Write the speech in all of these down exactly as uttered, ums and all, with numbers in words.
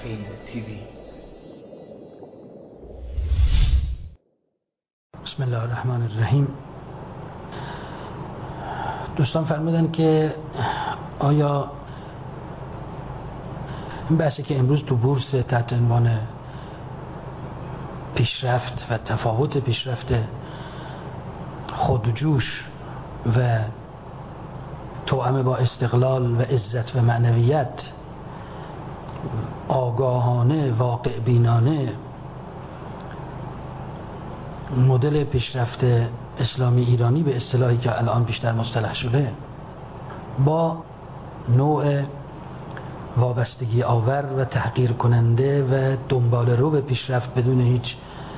فیلم تیوی. بسم الله الرحمن الرحیم. دوستان فرمودن که آیا این بحثی که امروز تو بورس تحت عنوان پیشرفت و تفاوت پیشرفت خودجوش و توأم با استقلال و عزت و معنویت، آگاهانه واقع بینانه مدل پیشرفت اسلامی ایرانی به اصطلاحی که الان بیشتر مصطلح شده با نوع وابستگی آور و تحقیر کننده و دنبال رو به پیشرفت بدون هیچ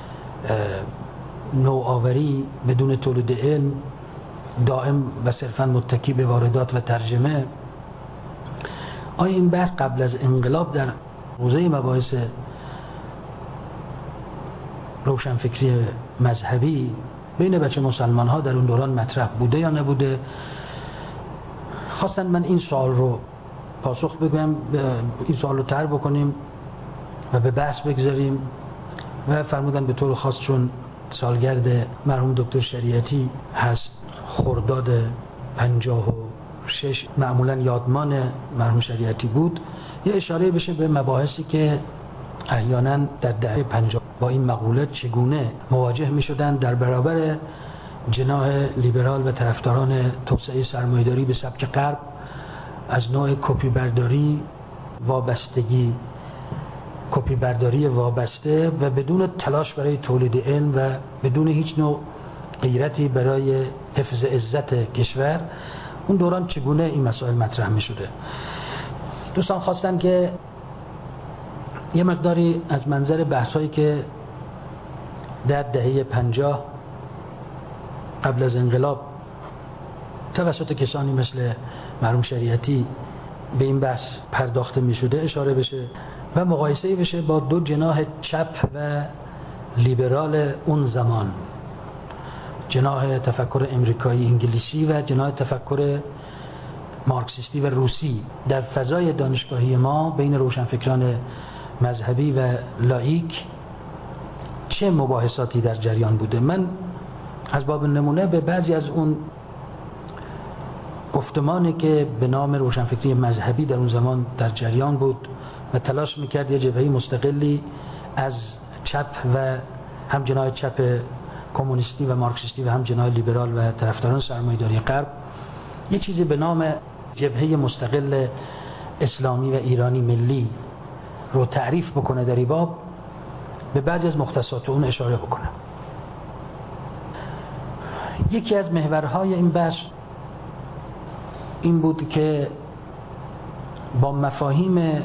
نوآوری، بدون تولید علم، دائم و صرفا متکی به واردات و ترجمه، آیا این بحث قبل از انقلاب در حوزه مباحث روشنفکری مذهبی بین بچه مسلمان ها در اون دوران مطرح بوده یا نبوده؟ خواستن من این سوال رو پاسخ بگم، این سوال رو طرح بکنیم و به بحث بگذاریم و فرمودن به طور خاص چون سالگرد مرحوم دکتر شریعتی هست، خرداد پنجاه و شش معمولا یادمان مرحوم شریعتی بود، یه اشاره بشه به مباحثی که احیانا در دهه پنجاه با این مقوله چگونه مواجه می شدن در برابر جناح لیبرال و طرفداران توسعه سرمایه‌داری به سبک غرب از نوع کپی برداری، وابستگی، کپی برداری وابسته و بدون تلاش برای تولید علم و بدون هیچ نوع غیرتی برای حفظ عزت کشور. اون دوران چگونه این مسائل مطرح می شده. دوستان خواستن که یه مقداری از منظر بحثایی که در دهه پنجاه قبل از انقلاب توسط کسانی مثل مرحوم شریعتی به این بحث پرداخته می شده اشاره بشه و مقایسه بشه با دو جناح چپ و لیبرال اون زمان، جناح تفکر امریکایی انگلیسی و جناح تفکر مارکسیستی و روسی در فضای دانشگاهی ما بین روشنفکران مذهبی و لاییک چه مباحثاتی در جریان بوده. من از باب نمونه به بعضی از اون گفتمانی که به نام روشنفکری مذهبی در اون زمان در جریان بود و تلاش میکرد یه جبهه مستقلی از چپ و هم جناح چپ کمونیستی و مارکسیستی و هم جناح لیبرال و طرفداران سرمایه‌داری غرب یه چیزی به نام جبهه مستقل اسلامی و ایرانی ملی رو تعریف بکنه در این باب، به بعضی از مختصات اون اشاره بکنه. یکی از محورهای این بحث این بود که با مفاهیم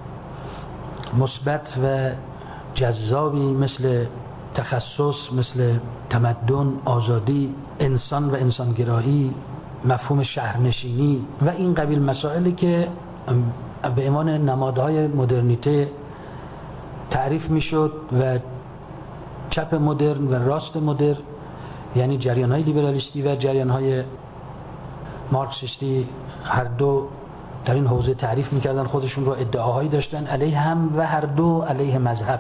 مثبت و جذابی مثل تخصص، مثل تمدن، آزادی، انسان و انسانگرایی، مفهوم شهرنشینی و این قبیل مسائلی که به عنوان نمادهای مدرنیته تعریف میشد و چپ مدرن و راست مدرن، یعنی جریان‌های لیبرالیستی و جریان‌های مارکسیستی، هر دو در این حوزه تعریف میکردن خودشون رو، ادعاهایی داشتن علیه هم و هر دو علیه مذهب.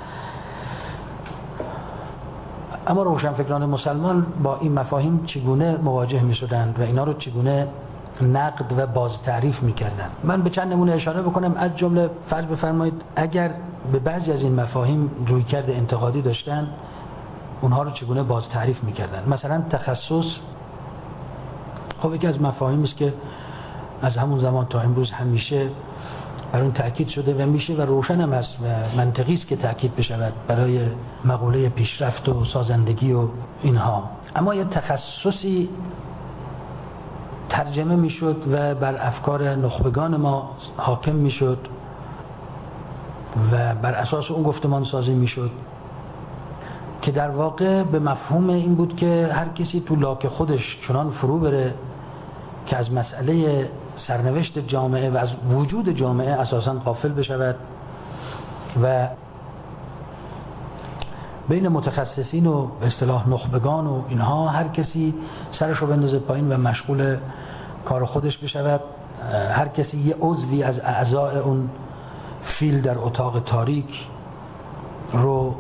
اما روشنفکران مسلمان با این مفاهیم چگونه مواجه میشدند و اینا رو چگونه نقد و باز تعریف میکردن؟ من به چند نمونه اشاره بکنم. از جمله فرض بفرمایید اگر به بعضی از این مفاهیم رویکرد انتقادی داشتن، اونها رو چگونه باز تعریف میکردن؟ مثلا تخصص خب یکی از مفاهیمی است که از همون زمان تا امروز همیشه بر اون تأکید شده و میشه و روشن هم است و منطقی است که تأکید بشود برای مقوله پیشرفت و سازندگی و اینها. اما یه تخصصی ترجمه میشد و بر افکار نخبگان ما حاکم میشد و بر اساس اون گفتمان سازی میشد که در واقع به مفهوم این بود که هر کسی تو لاک خودش چنان فرو بره که از مسئله سرنوشت جامعه و از وجود جامعه اساساً غافل بشود و بین متخصصین و به اصطلاح نخبگان و اینها هر کسی سرش رو بندازه پایین و مشغول کار خودش بشود، هر کسی یه عضوی از اعضاء اون فیل در اتاق تاریک رو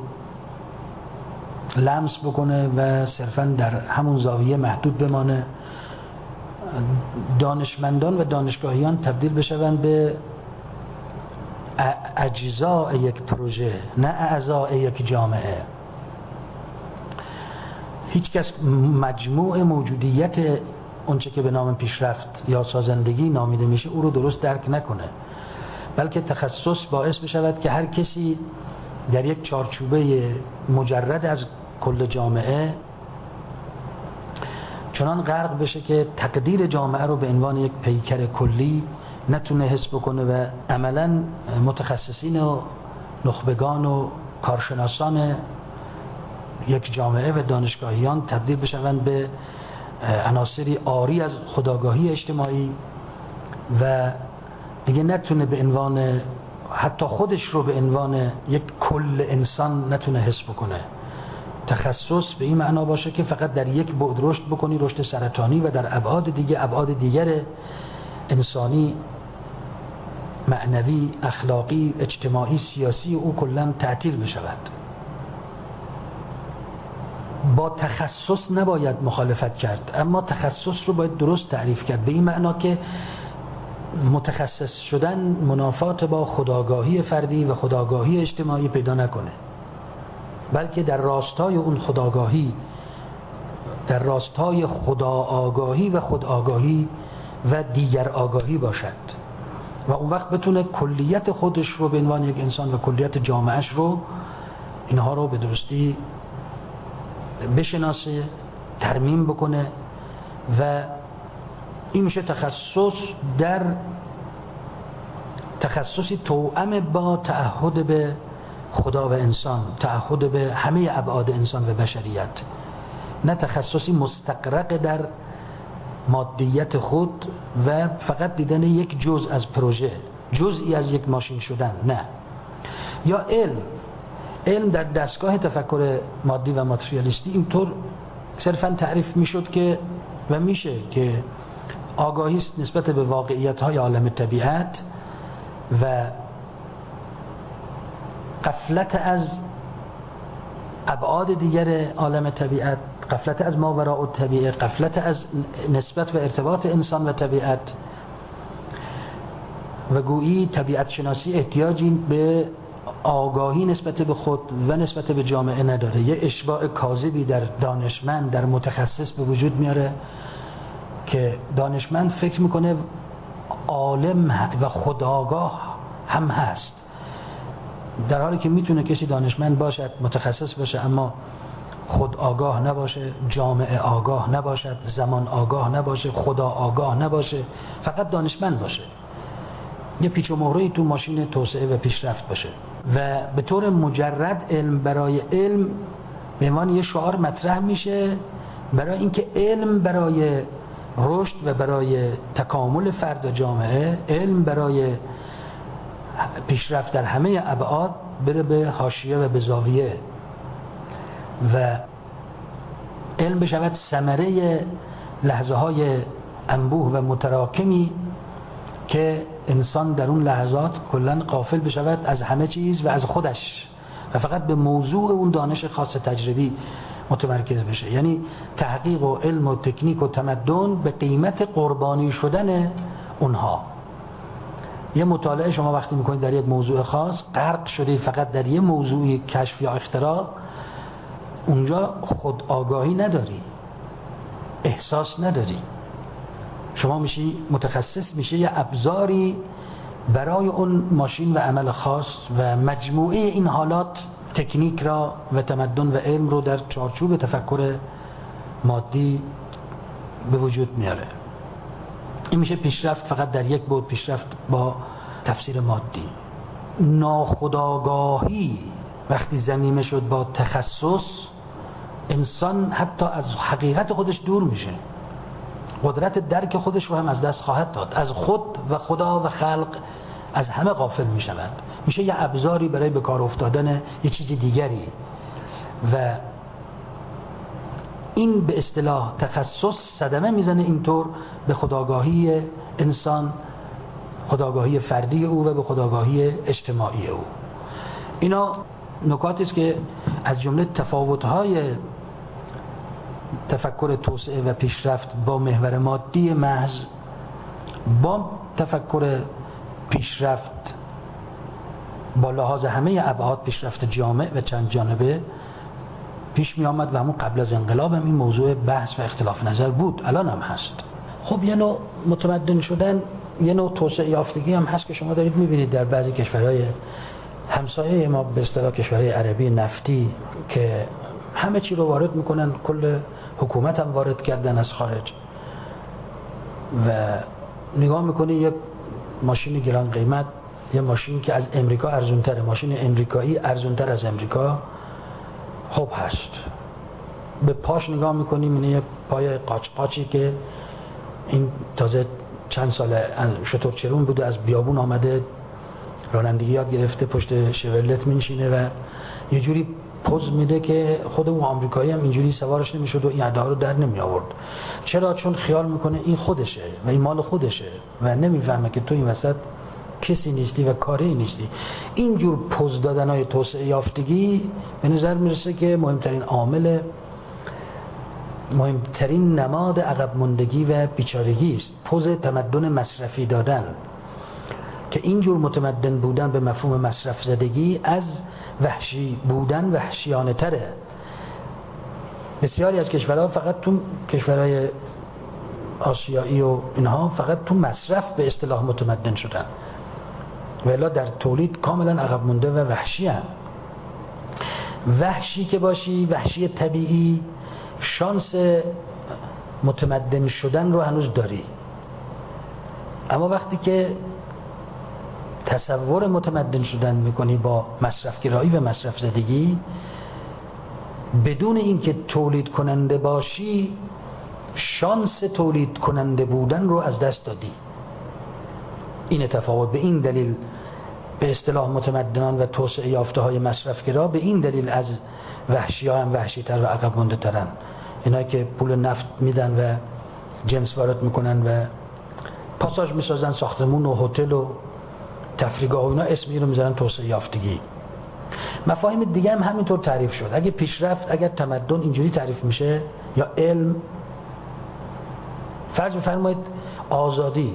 لمس بکنه و صرفاً در همون زاویه محدود بمانه. دانشمندان و دانشگاهیان تبدیل بشوند به اجزاء یک پروژه، نه اعضاء یک جامعه. هیچ کس مجموع موجودیت اونچه که به نام پیشرفت یا سازندگی نامیده میشه او رو درست درک نکنه، بلکه تخصص باعث بشود که هر کسی در یک چارچوبه مجرد از کل جامعه چنان غرق بشه که تقدیر جامعه رو به عنوان یک پیکر کلی نتونه حس بکنه و عملاً متخصصین و نخبگان و کارشناسان یک جامعه و دانشگاهیان تبدیل بشوند به عناصری عاری از خودآگاهی اجتماعی و دیگه نتونه به عنوان حتی خودش رو به عنوان یک کل انسان نتونه حس بکنه. تخصص به این معنا باشه که فقط در یک بعد رشد بکنی، رشد سرطانی، و در ابعاد دیگه، ابعاد دیگر انسانی، معنوی، اخلاقی، اجتماعی، سیاسی او کلاً تعطیل بشود. با تخصص نباید مخالفت کرد، اما تخصص رو باید درست تعریف کرد، به این معنا که متخصص شدن منافات با خودآگاهی فردی و خودآگاهی اجتماعی پیدا نکنه، بلکه در راستای اون خودآگاهی، در راستای خداآگاهی و خودآگاهی و دیگر آگاهی باشد و اون وقت بتونه کلیت خودش رو به عنوان یک انسان و کلیت جامعهش رو، اینها رو به درستی بشناسه، ترمیم بکنه و این میشه تخصص در تخصصی توأم با تعهد به خدا و انسان، تعهد به همه ابعاد انسان و بشریت، نه تخصصی مستقرق در مادیت خود و فقط دیدن یک جزء از پروژه، جزئی از یک ماشین شدن. نه. یا علم علم در دستگاه تفکر مادی و ماتریالیستی اینطور صرفاً تعریف میشد که و میشه که آگاهی است نسبت به واقعیت‌های عالم طبیعت و غفلت از ابعاد دیگر عالم طبیعت، غفلت از ماوراء الطبیعه، غفلت از نسبت و ارتباط انسان و طبیعت، و گویی طبیعت شناسی احتیاجی به آگاهی نسبت به خود و نسبت به جامعه نداره. یه اشباع کاذبی در دانشمند، در متخصص به وجود میاره که دانشمند فکر میکنه عالم و خودآگاه هم هست، در حالی که میتونه کسی دانشمند باشد، متخصص باشه، اما خود آگاه نباشه، جامعه آگاه نباشد، زمان آگاه نباشه، خدا آگاه نباشه، فقط دانشمند باشه، یه پیچ و مهره‌ای تو ماشین توسعه و پیشرفت باشه و به طور مجرد علم برای علم به عنوان یه شعار مطرح میشه، برای اینکه علم برای رشد و برای تکامل فرد و جامعه، علم برای پیشرفت در همه ابعاد بره به حاشیه و به زاویه و علم بشود ثمره لحظه های انبوه و متراکمی که انسان در اون لحظات کلاً غافل بشود از همه چیز و از خودش و فقط به موضوع اون دانش خاص تجربی متمرکز بشه. یعنی تحقیق و علم و تکنیک و تمدن به قیمت قربانی شدن اونها. یه مطالعه شما وقتی میکنید در یک موضوع خاص، غرق شدید فقط در یه موضوع کشف یا اختراع، اونجا خود آگاهی نداری، احساس نداری، شما میشی متخصص، میشه یه ابزاری برای اون ماشین و عمل خاص و مجموعه این حالات تکنیک را و تمدن و علم رو در چارچوب تفکر مادی به وجود میاره. این میشه پیشرفت فقط در یک بعد، پیشرفت با تفسیر مادی. ناخودآگاهی وقتی ضمیمه شد با تخصص، انسان حتی از حقیقت خودش دور میشه، قدرت درک خودش رو هم از دست خواهد داد، از خود و خدا و خلق از همه غافل میشود، میشه یه ابزاری برای به کار افتادن یه چیز دیگری. و این به اصطلاح تخصص صدمه میزنه اینطور به خودآگاهی انسان خودآگاهی فردی او و به خودآگاهی اجتماعی او. اینا نکاتی است که از جمله تفاوت‌های تفکر توسعه و پیشرفت با محور مادی محض با تفکر پیشرفت با لحاظ همه ابعاد پیشرفت جامع و چند جانبه پیش می آمد و همون قبل از انقلاب هم این موضوع بحث و اختلاف نظر بود، الان هم هست. خب یه نوع متمدن شدن، یه نوع توسعه یافتگی هم هست که شما دارید میبینید در بعضی کشورهای همسایه ما، به اصطلاح کشورهای عربی نفتی که همه چی رو وارد میکنن، کل حکومت هم وارد کردن از خارج و نگاه میکنی یک ماشین گران قیمت، یه ماشین که از امریکا ارزونتره، ماشین امریکایی ارزونتر از امریکا خب هست. به پاش نگاه میکنیم اینه یه پای قاچ قاچی که این تازه چند ساله شتر چرون بوده، از بیابون آمده رانندگی یاد گرفته، پشت شورلت میشینه و یه جوری پوز میده که خود اون آمریکایی هم اینجوری سوارش نمیشد و این ادا رو در نمی آورد. چرا؟ چون خیال میکنه این خودشه و این مال خودشه و نمیفهمه که تو این وسط کسی نیستی و کاری نیستی. اینجور پوز دادنهای توسعه یافتگی به نظر میرسه که مهمترین عامل، مهمترین نماد عقب ماندگی و بیچارگی است. پوز تمدن مصرفی دادن که اینجور متمدن بودن به مفهوم مصرف زدگی از وحشی بودن وحشیانه تره. بسیاری از کشورها فقط تو کشورهای آسیایی و اینها فقط تو مصرف به اصطلاح متمدن شدن و الا در تولید کاملا عقب مونده و وحشی هستند. وحشی که باشی، وحشی طبیعی، شانس متمدن شدن رو هنوز داری، اما وقتی که تصور متمدن شدن میکنی با مصرف گرایی و مصرف زدگی بدون اینکه تولید کننده باشی، شانس تولید کننده بودن رو از دست دادی. این تفاوت به این دلیل به اصطلاح متمدنان و توسعه یافته های مصرف گرا به این دلیل از وحشی ها هم وحشی تر و عقب مونده ترن. اینا که پول نفت میدن و جنس وارد میکنن و پاساژ میسازن، ساختمون و هتل و تفریحگاه و اینا، اسمی رو میذارن توسعه یافتگی. مفاهیم دیگه هم همینطور تعریف شد. اگه پیشرفت، اگر تمدن اینجوری تعریف میشه یا علم، فرض بفرمایید آزادی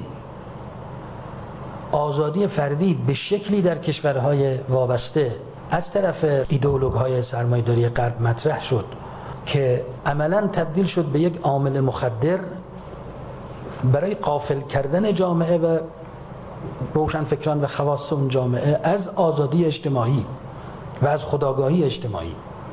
آزادی فردی به شکلی در کشورهای وابسته از طرف ایدئولوژهای سرمایه‌داری غرب مطرح شد که عملاً تبدیل شد به یک عامل مخدر برای غافل کردن جامعه و روشنفکران و خواص اون جامعه از آزادی اجتماعی و از خودآگاهی اجتماعی.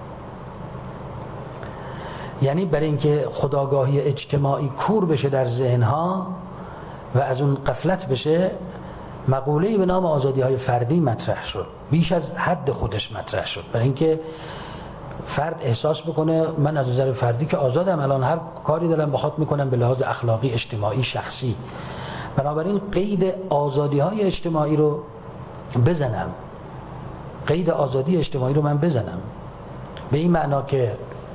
یعنی برای اینکه خودآگاهی اجتماعی کور بشه در ذهنها و از اون غفلت بشه، مقوله‌ای به نام آزادی‌های فردی مطرح شد، بیش از حد خودش مطرح شد، برای اینکه فرد احساس بکنه من از نظر فردی که آزادم، الان هر کاری دارم بخواد میکنم به لحاظ اخلاقی، اجتماعی، شخصی. بنابراین قید آزادی‌های اجتماعی رو بزنم، قید آزادی اجتماعی رو من بزنم، به این معنا که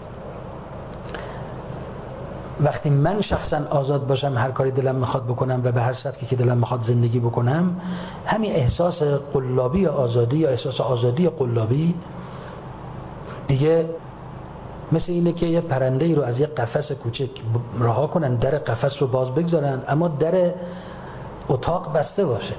وقتی من شخصا آزاد باشم، هر کاری دلم میخواد بکنم و به هر سبکی که دلم میخواد زندگی بکنم، همین احساس قلابی آزادی یا احساس آزادی قلابی دیگه مثل اینه که یه پرنده‌ای رو از یه قفس کوچک رها کنن، در قفس رو باز بگذارن اما در اتاق بسته باشه.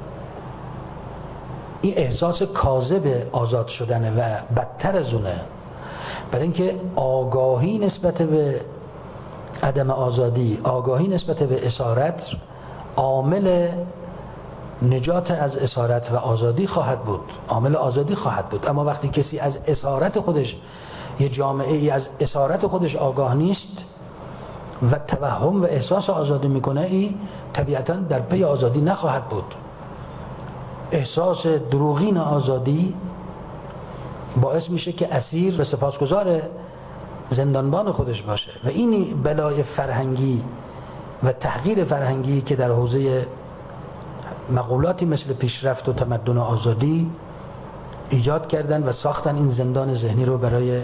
این احساس کاذب آزاد شدنه و بدتر از اونه، برای اینکه آگاهی نسبت به عدم آزادی، آگاهی نسبت به اسارت عامل نجات از اسارت و آزادی خواهد بود، عامل آزادی خواهد بود. اما وقتی کسی از اسارت خودش، یه جامعه ای از اسارت خودش آگاه نیست و توهم و احساس آزادی میکنه، این طبیعتاً در پی آزادی نخواهد بود. احساس دروغین آزادی باعث میشه که اسیر و سپاسگزار زندانبان خودش باشه و این بلای فرهنگی و تحقیر فرهنگی که در حوزه مقولاتی مثل پیشرفت و تمدن و آزادی ایجاد کردن و ساختن این زندان ذهنی رو برای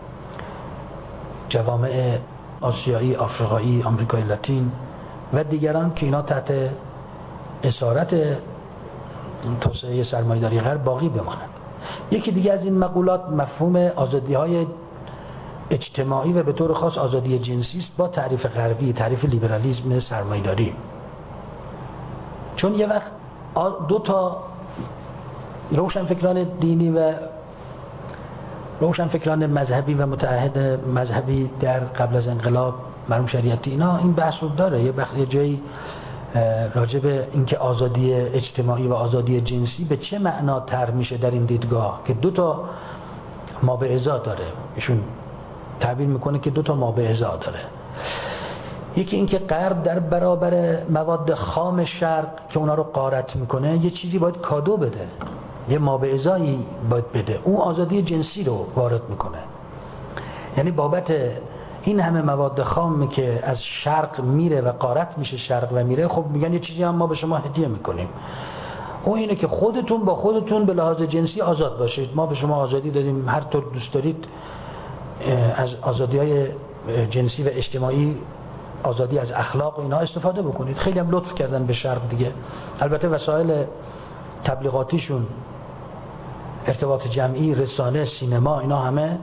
جوامع آسیایی، آفریقایی، آمریکای لاتین و دیگران که اینا تحت اسارت توسعه سرمایه‌داری غرب باقی بمانند. یکی دیگه از این مقولات مفهوم آزادی‌های اجتماعی و به طور خاص آزادی جنسی است با تعریف غربی، تعریف لیبرالیسم سرمایه‌داری. چون یه وقت دو تا روشنفکران دینی و روشنفکران مذهبی و متعهد مذهبی در قبل از انقلاب، مرحوم شریعتی، اینا این بحث رو داره. یه بخش یه جایی راجع به اینکه آزادی اجتماعی و آزادی جنسی به چه معنا طرح میشه در این دیدگاه که دو تا مابعضا داره. ایشون تعبیر میکنه که دو تا مابعضا داره. یکی اینکه غرب در برابر مواد خام شرق که اونا رو غارت میکنه یه چیزی باید کادو بده، یه مابعضایی باید بده. اون آزادی جنسی رو وارد میکنه. یعنی بابت این همه مواد خامی که از شرق میره و غارت میشه شرق و میره، خب میگن یه چیزی هم ما به شما هدیه میکنیم. اون اینه که خودتون با خودتون به لحاظ جنسی آزاد باشید. ما به شما آزادی دادیم، هر طور دوست دارید از آزادی‌های جنسی و اجتماعی، آزادی از اخلاق و اینا استفاده بکنید. خیلی هم لطف کردن به شرق دیگه. البته وسایل تبلیغاتیشون، ارتباط جمعی، رسانه، سینما، اینا همه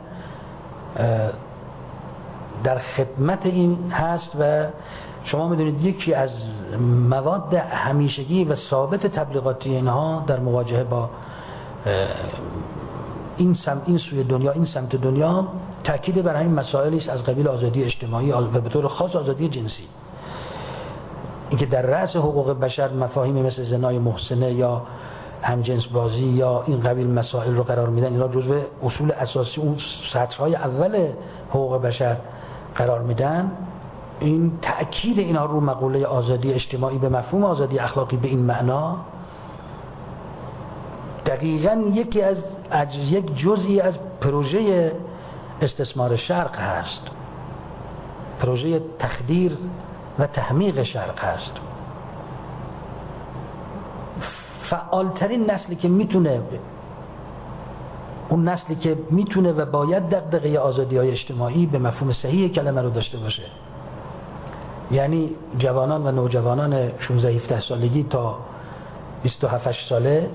در خدمت این هست و شما میدونید یکی از مواد همیشگی و ثابت تبلیغاتی اینها در مواجهه با این سمت، این سوی دنیا، این سمت دنیا، تاکید بر همین مسائلی است از قبیل آزادی اجتماعی و به طور خاص آزادی جنسی. اینکه در رأس حقوق بشر مفاهیمی مثل زنای محسنه یا همجنس بازی یا این قبیل مسائل رو قرار میدن. اینا جزو اصول اساسی اون سطرهای اول حقوق بشر قرار میدن. این تأکید اینا رو مقوله آزادی اجتماعی به مفهوم آزادی اخلاقی به این معنا دقیقاً یکی از یک جزئی از پروژه استثمار شرق هست، پروژه تخدیر و تحمیق شرق هست. فعالترین نسلی که میتونه، اون نسلی که میتونه و باید دغدغه آزادی‌های اجتماعی به مفهوم صحیح کلمه رو داشته باشه، یعنی جوانان و نوجوانان شانزده هفده سالگی تا بیست و هفت ساله،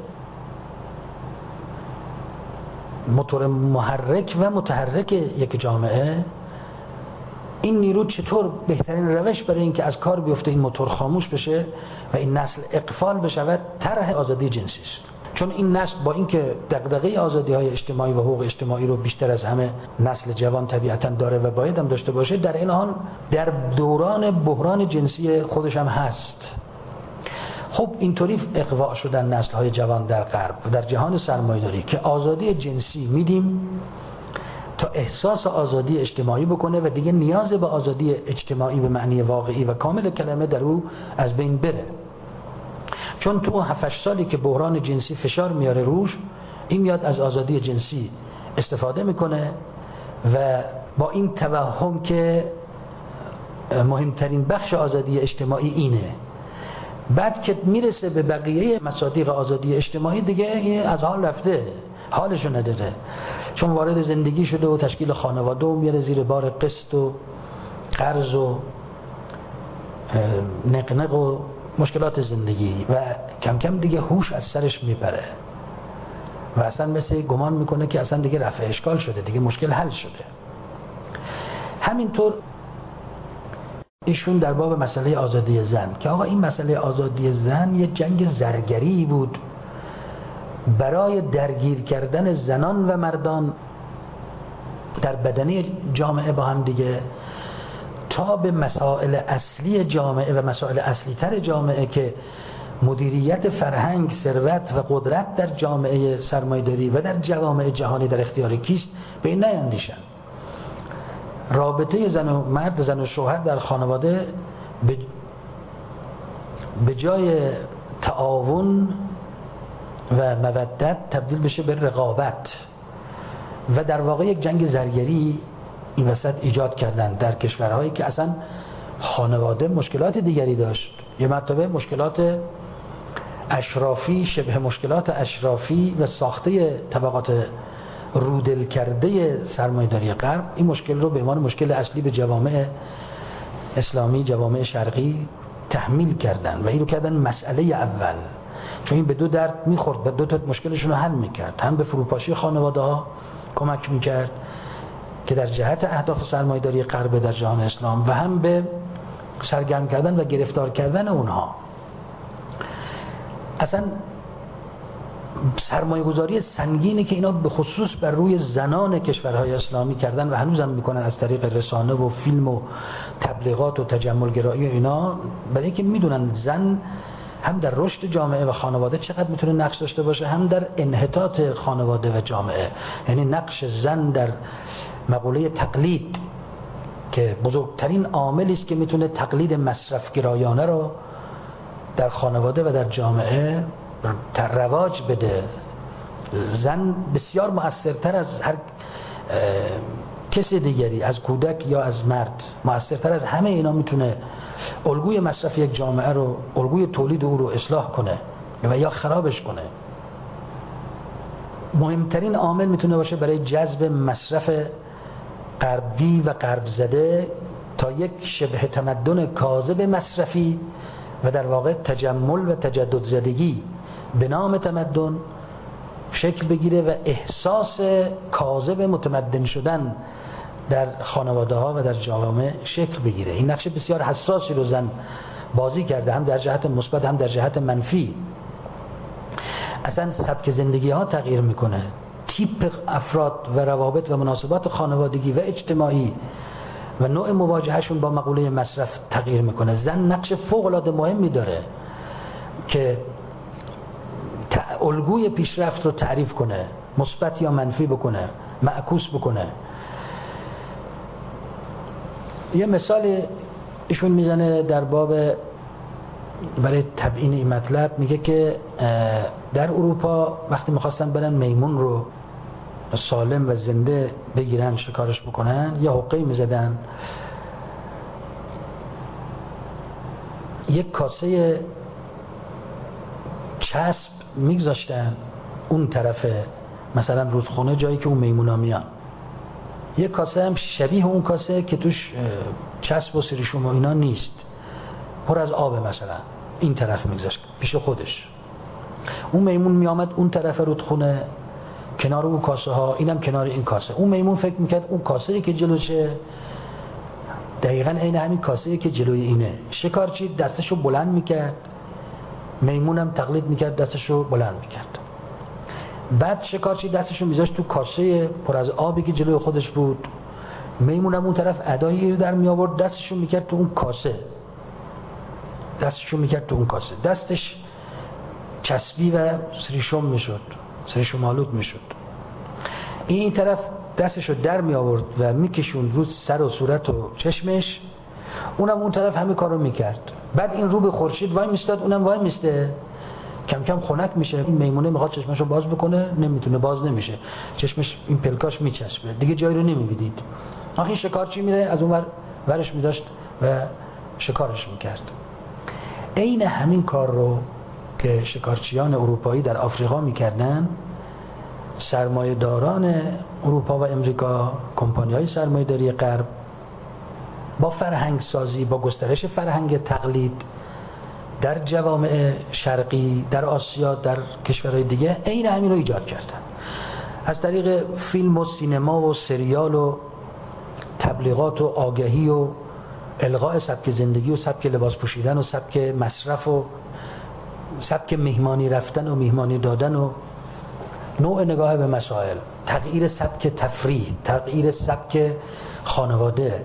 موتور محرک و متحرک یک جامعه، این نیرو چطور بهترین روش برای اینکه از کار بیفته این موتور خاموش بشه و این نسل اقفال بشود، طرح آزادی جنسی است. چون این نسل با اینکه دغدغه آزادی‌های اجتماعی و حقوق اجتماعی رو بیشتر از همه نسل جوان طبیعتاً داره و باید هم داشته باشه، در این حال در دوران بحران جنسی خودش هم هست. خب اینطوری اقوا شدن نسل‌های جوان در غرب و در جهان سرمایه‌داری که آزادی جنسی میدیم تا احساس آزادی اجتماعی بکنه و دیگه نیاز به آزادی اجتماعی به معنی واقعی و کامل کلمه در او از بین بره. چون تو هفت سالی که بحران جنسی فشار میاره روش، این میاد از آزادی جنسی استفاده میکنه و با این توهم که مهمترین بخش آزادی اجتماعی اینه، بعد که میرسه به بقیه مصادیق آزادی اجتماعی دیگه این از حال رفته، حالشو نداره، چون وارد زندگی شده و تشکیل خانواده و میره زیر بار قسط و قرض و نقنق و مشکلات زندگی و کم کم دیگه هوش از سرش میپره و اصلا مثل گمان میکنه که اصلا دیگه رفع اشکال شده، دیگه مشکل حل شده. همینطور ایشون در باب مسئله آزادی زن که آقا این مسئله آزادی زن یه جنگ زرگری بود برای درگیر کردن زنان و مردان در بدنه جامعه با هم دیگه، تا به مسائل اصلی جامعه و مسائل اصلی تر جامعه که مدیریت فرهنگ، ثروت و قدرت در جامعه سرمایه‌داری و در جوامع جهانی در اختیار کیست به این نیندیشن. رابطه زن و مرد، زن و شوهر در خانواده به جای تعاون و مودت تبدیل بشه به رقابت و در واقع یک جنگ زرگری این وسط ایجاد کردن در کشورهایی که اصلا خانواده مشکلات دیگری داشت، یه مرتبه مشکلات اشرافی، شبه مشکلات اشرافی و ساخته طبقات رودل کرده سرمایه‌داری غرب این مشکل رو به عنوان مشکل اصلی به جوامع اسلامی، جوامع شرقی تحمیل کردن و این رو کردن مسئله اول، چون این به دو درد میخورد، به دو تا مشکلشون رو حل میکرد، هم به فروپاشی خانواده ها کمک میکرد که در جهت اهداف سرمایه‌داری غرب در جهان اسلام و هم به سرگرم کردن و گرفتار کردن اونها. اصلا سرمایه گذاری سنگینی که اینا به خصوص بر روی زنان کشورهای اسلامی کردن و هنوز هم میکنن از طریق رسانه و فیلم و تبلیغات و تجملگرایی و اینا، برای اینکه میدونن زن هم در رشد جامعه و خانواده چقدر میتونه نقش داشته باشه، هم در انحطاط خانواده و جامعه. یعنی نقش زن در مقوله تقلید که بزرگترین عاملی است که میتونه تقلید مصرفگرایانه رو در خانواده و در جامعه رواج بده. زن بسیار مؤثرتر از هر کسی دیگری، از کودک یا از مرد، مؤثرتر از همه اینا میتونه الگوی مصرف یک جامعه رو، الگوی تولید او رو اصلاح کنه و یا خرابش کنه. مهمترین عامل میتونه باشه برای جذب مصرف غربی و غرب زده تا یک شبه تمدن کاذب مصرفی و در واقع تجمل و تجدد زدگی به نام تمدن شکل بگیره و احساس کاذب متمدن شدن در خانواده ها و در جوامع شکل بگیره. این نقش بسیار حساسی رو زن بازی کرده، هم در جهت مثبت هم در جهت منفی. اصلا سبک زندگی ها تغییر میکنه، تیپ افراد و روابط و مناسبات خانوادگی و اجتماعی و نوع مواجهشون با مقوله مصرف تغییر میکنه. زن نقش فوق العاده مهمی داره که الگوی پیشرفت رو تعریف کنه، مثبت یا منفی بکنه، معکوس بکنه. یه مثال ایشون میزنه در باب برای تبیین این مطلب، میگه که در اروپا وقتی میخواستن برن میمون رو سالم و زنده بگیرن شکارش بکنن، یه حقه‌ای میزدن، یک کاسه چسب میگذاشتن اون طرف مثلا رودخونه جایی که اون میمونا میان، یک کاسه هم شبیه اون کاسه که توش چسب و سریشم و اینا نیست، پر از آب، مثلا این طرف میگذاشت پیش خودش. اون میمون میامد اون طرف رودخونه کنار اون کاسه ها، اینم کنار این کاسه. اون میمون فکر میکرد اون کاسه‌ای که جلوشه دقیقاً عین همین کاسه‌ای که جلوی اینه. شکارچی دستشو بلند میکرد، میمونم تقلید میکرد دستشو بلند میکرد. بعد شکارچی دستشو میذاشت تو کاسه پر از آبی که جلوی خودش بود، میمونم اون طرف ادایی رو در می آورد دستشو میکرد تو اون کاسه، دستشو میکرد تو اون کاسه، دستش چسبی و سریشم میشد، سریشم آلود میشد. این طرف دستشو در می آورد و میکشون رو سر و صورت و چشمش، اونم اون طرف همه کارو میکرد. بعد این رو به خورشید وای میستاد، اونم وای میسته، کم کم خنک میشه. این میمونه میخواد چشمشو باز بکنه، نمیتونه، باز نمیشه، چشمش این پلکاش میچسبه، دیگه جایی رو نمیبینید. آخه شکارچی میره از اون ور ورش میداشت و شکارش میکرد. عین همین کار رو که شکارچیان اروپایی در آفریقا میکردن، سرمایه داران اروپا و امریکا، کمپانی‌های سرمایه‌داری غرب با فرهنگ سازی، با گسترش فرهنگ تقلید در جوامع شرقی، در آسیا، در کشورهای دیگه، عین همین رو ایجاد کردن. از طریق فیلم و سینما و سریال و تبلیغات و آگهی و الغاء سبک زندگی و سبک لباس پوشیدن و سبک مصرف و سبک مهمانی رفتن و مهمانی دادن و نوع نگاه به مسائل، تغییر سبک تفریح، تغییر سبک خانواده.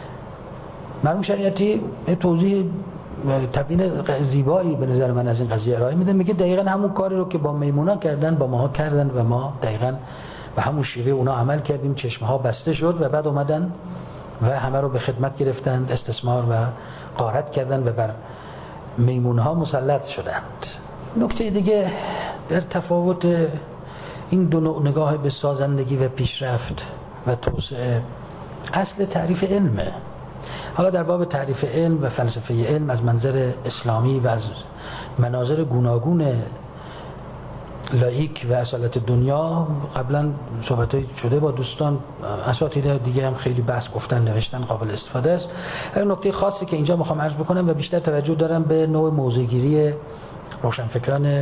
مرحوم شریعتی توضیح تبیین زیبایی به نظر من از این قضیه ارائه میده. میگه دقیقاً همون کاری رو که با میمونا کردن با ماها کردن و ما دقیقاً به همون شیوه اونا عمل کردیم. چشمها بسته شد و بعد اومدن و همه رو به خدمت گرفتن، استثمار و غارت کردن و بر میمونها مسلط شدند. نکته دیگه در تفاوت این دو نوع نگاه به سازندگی و پیشرفت و توسعه، اصل تعریف علمه. حالا در باب تعریف علم و فلسفه علم از منظر اسلامی و از مناظر گوناگون لاییک و اصالت دنیا قبلا صحبت‌های شده با دوستان، اساتید دیگه هم خیلی بحث گفتن نوشتن قابل استفاده است. نکته خاصی که اینجا میخوام عرض بکنم و بیشتر توجه دارم به نوع موضع‌گیری روشنفکران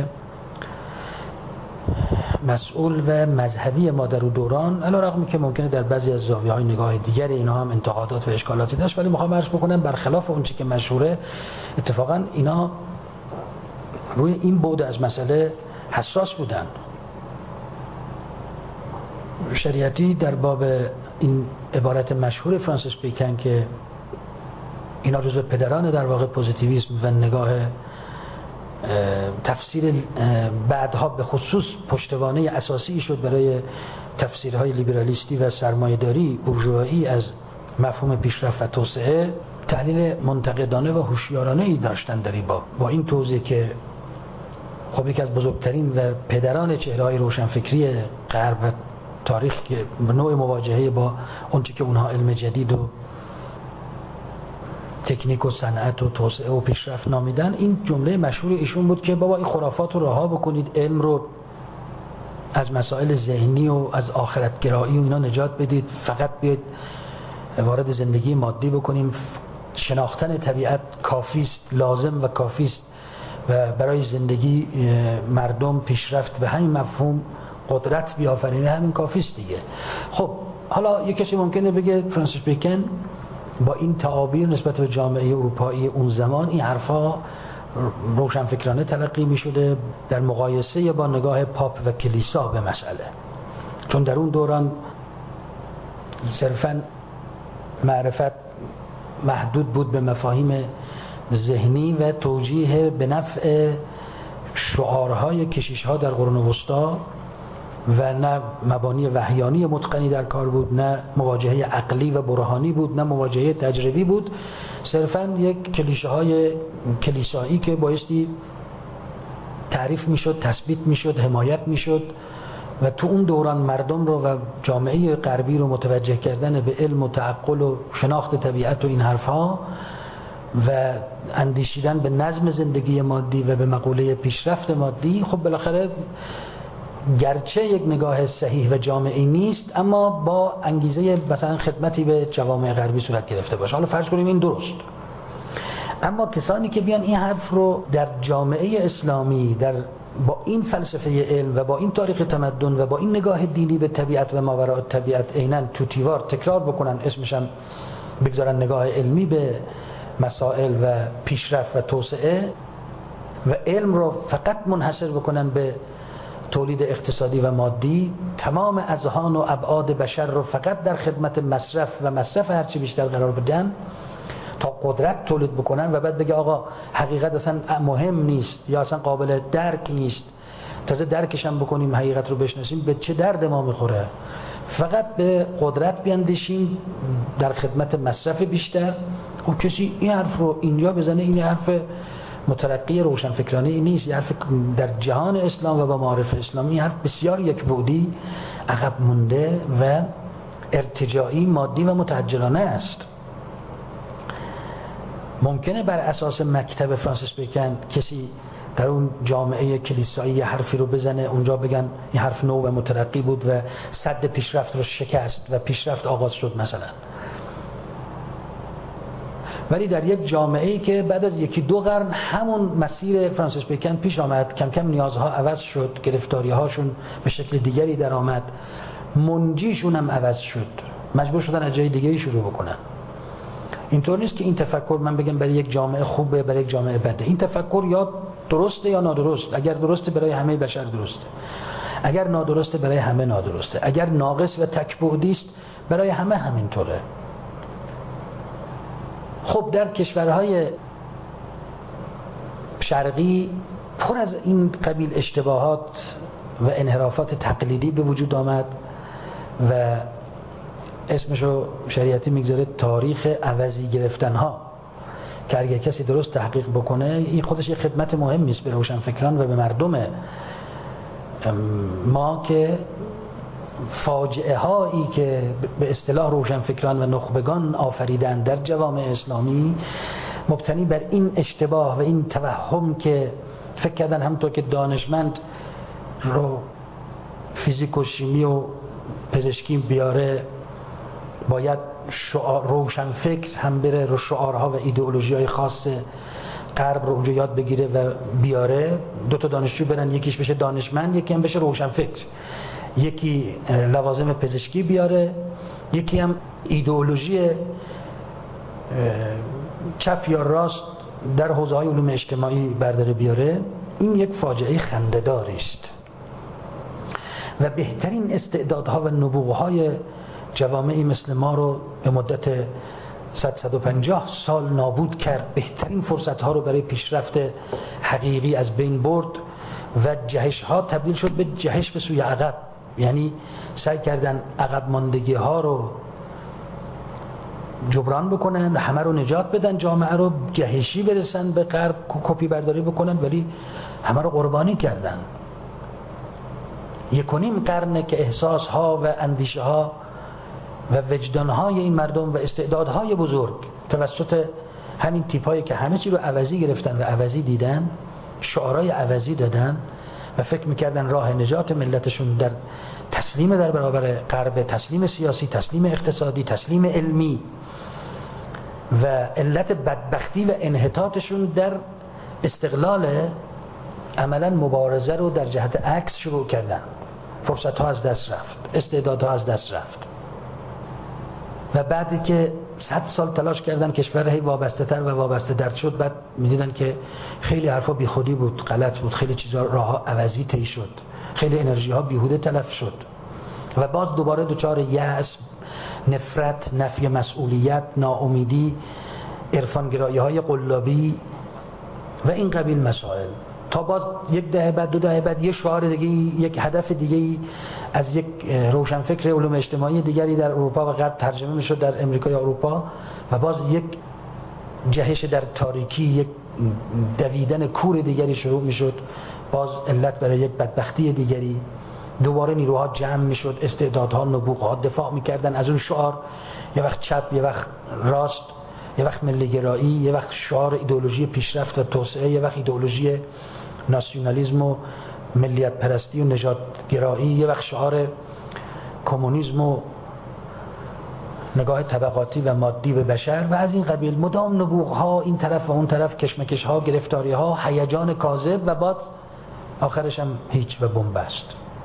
مسئول و مذهبی ما در اون دوران، علیرغمی که ممکنه در بعضی از زاویه‌های نگاه دیگر اینا هم انتقادات و اشکالاتی داشت، ولی میخوام عرض بکنم برخلاف اون چیزی که مشهوره، اتفاقا اینا روی این بعد از مسئله حساس بودن. شریعتی در باب این عبارت مشهور فرانسیس بیکن که اینا جزو پدران در واقع پوزیتیویسم و نگاه تفسیر بعدها به خصوص پشتوانه اساسی شد برای تفسیرهای لیبرالیستی و سرمایه‌داری بورژوایی از مفهوم پیشرفت و توسعه، تحلیل منتقدانه و هوشیارانه‌ای داشتن در این باب، با این توضیح که خب یکی از بزرگترین و پدران چهره‌های روشنفکری غرب و تاریخ که به نوع مواجهه با اون چیزی که اونها علم جدید و تکنیک و صنعت و توسعه و پیشرفت نامیدن، این جمله مشهور ایشون بود که بابا این خرافات رو رها بکنید، علم رو از مسائل ذهنی و از آخرت گرایی و اینا نجات بدید، فقط بیاید وارد زندگی مادی بکنیم، شناختن طبیعت کافیست، لازم و کافیست و برای زندگی مردم پیشرفت به همین مفهوم قدرت بیافرینه همین کافیست دیگه. خب حالا یک کسی ممکنه بگه فرانسیس بیکن با این تعابیر نسبت به جامعه اروپایی اون زمان این حرفا روشنفکرانه تلقی می شده در مقایسه با نگاه پاپ و کلیسا به مسئله، چون در اون دوران صرفاً معرفت محدود بود به مفاهیم ذهنی و توجیه به نفع شعارهای کشیش‌ها در قرون وسطی و نه مبانی وحیانی متقنی در کار بود، نه مواجهه عقلی و برهانی بود، نه مواجهه تجربی بود، صرفاً یک کلیشه های کلیسایی که بایستی تعریف میشد، تثبیت میشد، حمایت میشد و تو اون دوران مردم رو و جامعه غربی رو متوجه کردن به علم و تعقل و شناخت طبیعت و این حرفها و اندیشیدن به نظم زندگی مادی و به مقوله پیشرفت مادی. خب بالاخره گرچه یک نگاه صحیح و جامعی نیست، اما با انگیزه مثلا خدمتی به جوامع غربی صورت گرفته باشه. حالا فرض کنیم این درست، اما کسانی که بیان این حرف رو در جامعه اسلامی در با این فلسفه علم و با این تاریخ تمدن و با این نگاه دینی به طبیعت و ماوراء طبیعت عیناً توتیوار تکرار بکنن، اسمش هم بگذارن نگاه علمی به مسائل و پیشرفت و توسعه و علم رو فقط منحصر بکنن به تولید اقتصادی و مادی، تمام اذهان و ابعاد بشر رو فقط در خدمت مصرف و مصرف هرچی بیشتر قرار بدن تا قدرت تولید بکنن و بعد بگه آقا حقیقت اصلا مهم نیست یا اصلا قابل درک نیست، تازه درکش هم بکنیم حقیقت رو بشناسیم، به چه درد ما میخوره؟ فقط به قدرت بیاندیشیم در خدمت مصرف بیشتر. خب کسی این حرف رو اینجا بزنه، این حرف مترقی روشنفکرانه ای نیست، این حرف در جهان اسلام و با معارف اسلامی این حرف بسیار یک بعدی، عقب مونده و ارتجاعی، مادی و متحجرانه است. ممکنه بر اساس مکتب فرانسیس بیکن کسی در اون جامعه کلیسایی حرفی رو بزنه، اونجا بگن این حرف نو و مترقی بود و سد پیشرفت رو شکست و پیشرفت آغاز شد مثلا. ولی در یک جامعه‌ای که بعد از یکی دو قرن همون مسیر فرانسیس بیکن پیش آمد، کم کم نیازها عوض شد، گرفتاری هاشون به شکل دیگری در آمد، منجیشون هم عوض شد، مجبور شدن از جای دیگری شروع بکنن. اینطور نیست که این تفکر من بگم برای یک جامعه خوبه برای یک جامعه بده. این تفکر یا درسته یا نادرست. اگر درسته برای همه بشر درسته، اگر نادرسته برای همه نادرسته، اگر ناقص و تک‌بعدی است برای همه همینطوره. خب در کشورهای شرقی پر از این قبیل اشتباهات و انحرافات تقلیدی به وجود آمد و اسمشو شریعتی میگذاره تاریخ عوضی گرفتن ها، که اگر کسی درست تحقیق بکنه این خودش یه خدمت مهمی است به روشنفکران و به مردم ما که فاجعه هایی که به اصطلاح روشنفکران و نخبگان آفریدن در جوامع اسلامی مبتنی بر این اشتباه و این توهم که فکر کردن همونطور که دانشمند رو فیزیک و شیمی و پزشکی بیاره، باید شعار روشن فکر هم بره رو شعارها و ایدئولوژی های خاص غرب رو اونجا یاد بگیره و بیاره. دو تا دانشجو برن، یکیش بشه دانشمند، یکی هم بشه روشن فکر، یکی لوازم پزشکی بیاره، یکی هم ایدئولوژی چپ یا راست در حوزه های علوم اجتماعی برداره بیاره. این یک فاجعه خنده‌داری است و بهترین استعدادها و نبوغ‌های جوامعی مثل ما رو به مدت صد صد و پنجاه سال نابود کرد. بهترین فرصت‌ها رو برای پیشرفت حقیقی از بین برد و جهش‌ها تبدیل شد به جهش به سوی عقب. یعنی سعی کردن عقب ماندگی‌ها رو جبران بکنن، همه رو نجات بدن، جامعه رو جهشی برسن به غرب، کپی برداری بکنن، ولی همه رو قربانی کردن. یک و نیم قرنه که احساس‌ها و اندیشه‌ها و وجدان‌های این مردم و استعدادهای بزرگ توسط همین تیپ‌هایی که همه چی رو عوضی گرفتن و عوضی دیدن، شعارهای عوضی دادن و فکر می‌کردن راه نجات ملتشون در تسلیم در برابر غرب، تسلیم سیاسی، تسلیم اقتصادی، تسلیم علمی، و علت بدبختی و انحطاطشون در استقلال عملا مبارزه رو در جهت عکس شروع کردن. فرصت‌ها از دست رفت، استعدادها از دست رفت و بعدی که صد سال تلاش کردن کشور هی وابسته تر و وابسته تر شد، بعد می‌دیدن که خیلی حرفا بیخودی بود، غلط بود، خیلی چیزا راهها عوضی طی شد، خیلی انرژی ها بیهوده تلف شد و باز دوباره دچار یأس، نفرت، نفی مسئولیت، ناامیدی، عرفانگرایی های قلابی و این قبیل مسائل، تا باز یک دهه بعد، دو دهه بعد، یک شعار دیگه، یک هدف دیگه از یک روشنفکر علوم اجتماعی دیگری در اروپا و غرب ترجمه میشد در امریکا یا اروپا و باز یک جهش در تاریکی، یک دویدن کور دیگری شروع میشد، باز علت برای یک بدبختی دیگری. دوباره نیروها جمع میشد، استعدادها، نبوغها دفاع میکردن از اون شعار، یه وقت چپ، یه وقت راست، یه وقت ملیگرایی، یه وقت شعار ایدئولوژی پیشرفت و توسعه، یه وقت ایدئولوژی ناسیونالیسم و ملیت پرستی و نژاد گرایی، یه وقت شعار کمونیسم و نگاه طبقاتی و مادی به بشر و از این قبیل. مدام نبوغها این طرف و اون طرف، کشمکش‌ها، گرفتاری‌ها، هیجان کاذب و بعد آخرش هم هیچ و بنبست.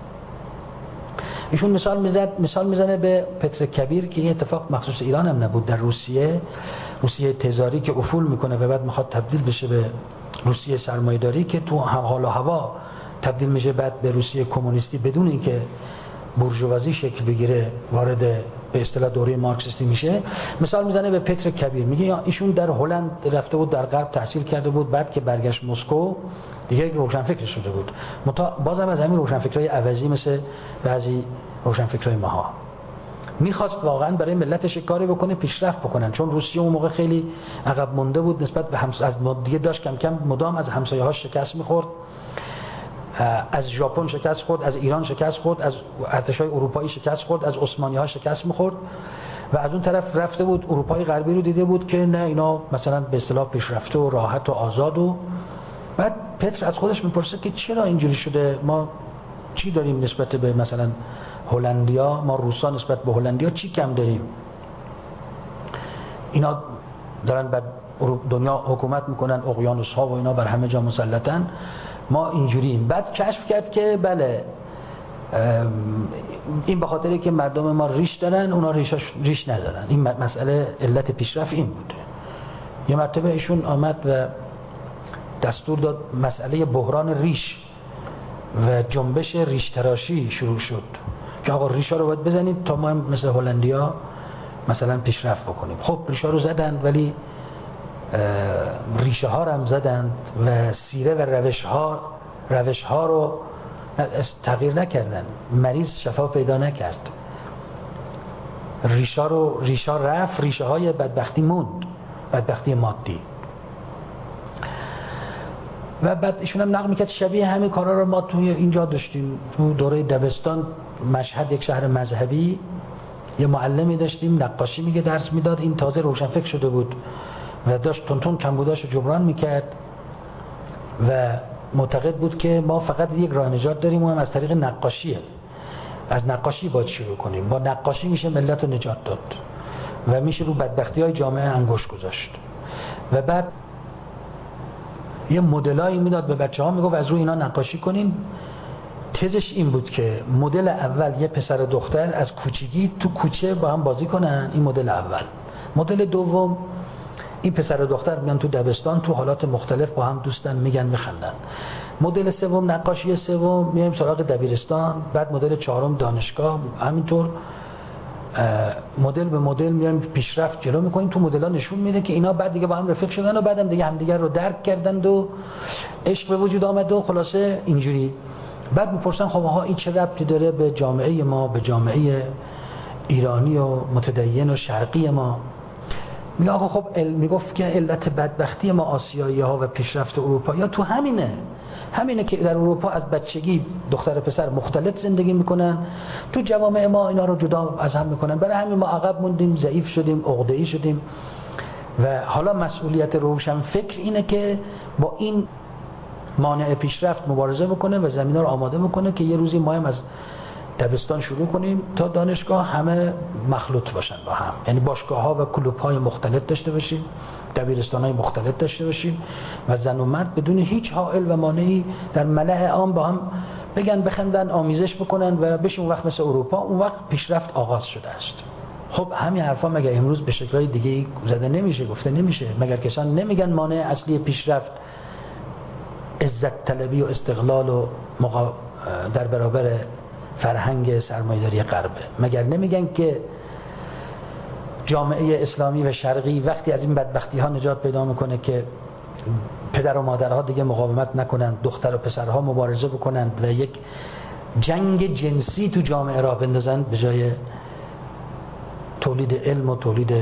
ایشون مثال میزد مثال میزنه به پتر کبیر که این اتفاق مخصوص ایران هم نبود. در روسیه، روسیه تزاری که افول میکنه و بعد میخواد تبدیل بشه به روسیه سرمایه‌داری که تو حال و هوا تبدیل میشه بعد به روسیه کمونیستی بدون اینکه بورژوازی شکل بگیره، وارد به اصطلاح دوره مارکسیستی میشه. مثال میزنه به پتر کبیر، میگه ایشون در هلند رفته بود، در غرب تحصیل کرده بود، بعد که برگشت مسکو دیگه یک روشنفکر شده بود. متا بازم از همین روشنفکرای عوضی مثل بعضی روشنفکرای ماها میخواست واقعا برای ملتش کاری بکنه، پیشرفت بکنن، چون روسیه اون موقع خیلی عقب مونده بود نسبت به همس... از دیگه داشت کم کم مدام از همسایه‌هاش شکست میخورد، از ژاپن شکست خورد، از ایران شکست خورد، از ارتش‌های اروپایی شکست خورد، از عثمانی‌ها شکست میخورد و از اون طرف رفته بود اروپای غربی رو دیده بود که نه اینا مثلا به اصطلاح پیشرفته و راحت و آزاد. و بعد پتر از خودش میپرسه که چرا اینجوری شده، ما چی داریم نسبت به مثلا هلندیا، ما روسا نسبت به هلندیا چی کم داریم؟ اینا دارن بر دنیا حکومت میکنن، اقیانوس‌ها و اینا بر همه جا مسلطن، ما اینجوریم. بعد کشف کرد که بله، این به خاطری که مردم ما ریش دارن، اونا ریشاش ریش ندارن. این مسئله علت پیشرفت این بوده. یه مرتبه ایشون آمد و دستور داد مسئله بحران ریش و جنبش ریش تراشی شروع شد که آقا ریشا رو باید بزنید تا ما هم مثل هلندیا مثلا پیشرفت بکنیم. خب ریشا رو زدند ولی ریشه ها رو هم زدند و سیره و روش ها روش ها رو تغییر نکردن، مریض شفا پیدا نکرد، ریشا رو ریشا رفت، ریشه های بدبختی موند، بدبختی مادی. و بعد ایشون هم نقل میکرد شبیه همین کارا رو ما توی اینجا داشتیم. تو دوره دبستان مشهد، یک شهر مذهبی، یه معلمی داشتیم نقاشی میگه درس میداد، این تازه روشنفکر شده بود و داشت تون تون کمبوداشو جبران میکرد و معتقد بود که ما فقط یک راه نجات داریم و هم از طریق نقاشیه. از نقاشی باید شروع کنیم. با نقاشی میشه ملت رو نجات داد و میشه رو بدبختی های جامعه انگشت گذاشت. و بعد یه مدلایی میداد به بچه ها، میگفت از روی اینا نقاشی کنین. تزش این بود که مدل اول یه پسر و دختر از کوچگی تو کوچه با هم بازی کنن، این مدل اول. مدل دوم این پسر و دختر میان تو دبستان تو حالات مختلف با هم دوستن، میگن میخندن. مدل سوم نقاشی سوم میایم سراغ دبیرستان، بعد مدل چهارم دانشگاه، همینطور مدل به مدل میایم پیشرفت جلو میکنیم. تو مدل‌ها نشون میده که اینا بعد دیگه با هم رفیق شدن و بعدم دیگه همدیگر رو درک کردند و عشق به وجود آمد و خلاصه اینجوری. بعد میپرسن خب ها این چه ربطی داره به جامعه ما، به جامعه ایرانی و متدین و شرقی ما؟ میگه آقا خب میگفت که علت بدبختی ما آسیایی ها و پیشرفت اروپا یا تو همینه. همینه که در اروپا از بچگی دختر و پسر مختلط زندگی میکنن، تو جوامع ما اینا رو جدا از هم میکنن. برای همین ما عقب موندیم، ضعیف شدیم، عقده‌ای شدیم. و حالا مسئولیت روشن فکر اینه که با این مانع پیشرفت مبارزه بکنه و زمینا رو آماده بکنه که یه روزی ما هم از دبستان شروع کنیم تا دانشگاه همه مخلوط باشن با هم، یعنی باشگاه ها و کلوب های مختلف داشته باشیم، دبیرستان های مختلف داشته باشیم و زن و مرد بدون هیچ حائل و مانعی در ملأ عام با هم بگن، بخندن، آمیزش بکنن و بشیم وقت مثل اروپا. اون وقت پیشرفت آغاز شده است. خب همین حرفا مگر امروز به شکل‌های دیگه زده نمیشه، گفته نمیشه؟ مگر کسان نمیگن مانع اصلی پیشرفت عزت طلبی و استقلال و مقا... در برابر فرهنگ سرمایه‌داری غربه؟ مگر نمیگن که جامعه اسلامی و شرقی وقتی از این بدبختی ها نجات پیدا میکنه که پدر و مادرها دیگه مقاومت نکنند، دختر و پسرها مبارزه بکنند و یک جنگ جنسی تو جامعه را بندازند به جای تولید علم و تولید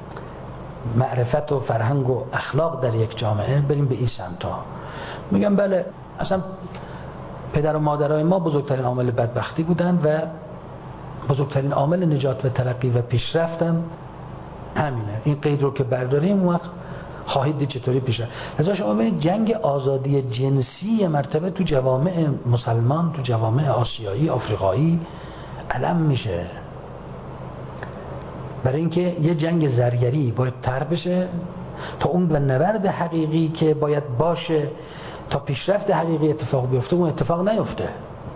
معرفت و فرهنگ و اخلاق در یک جامعه، بریم به این سمت‌ها. میگم بله، اصلا پدر و مادرای ما بزرگترین عامل بدبختی بودن و بزرگترین عامل نجات و ترقی و پیشرفت هم همینه. این قید رو که برداریم اون وقت خواهید دید چطوری پیشرفت. لذا شما ببینید جنگ آزادی جنسی مرتبه تو جوامع مسلمان، تو جوامع آسیایی، آفریقایی علم میشه، برای اینکه یه جنگ زرگری باید طرح بشه تا اون به نبرد حقیقی که باید باشه تا پیشرفت حقیقی اتفاق بیفته اون اتفاق نیفته.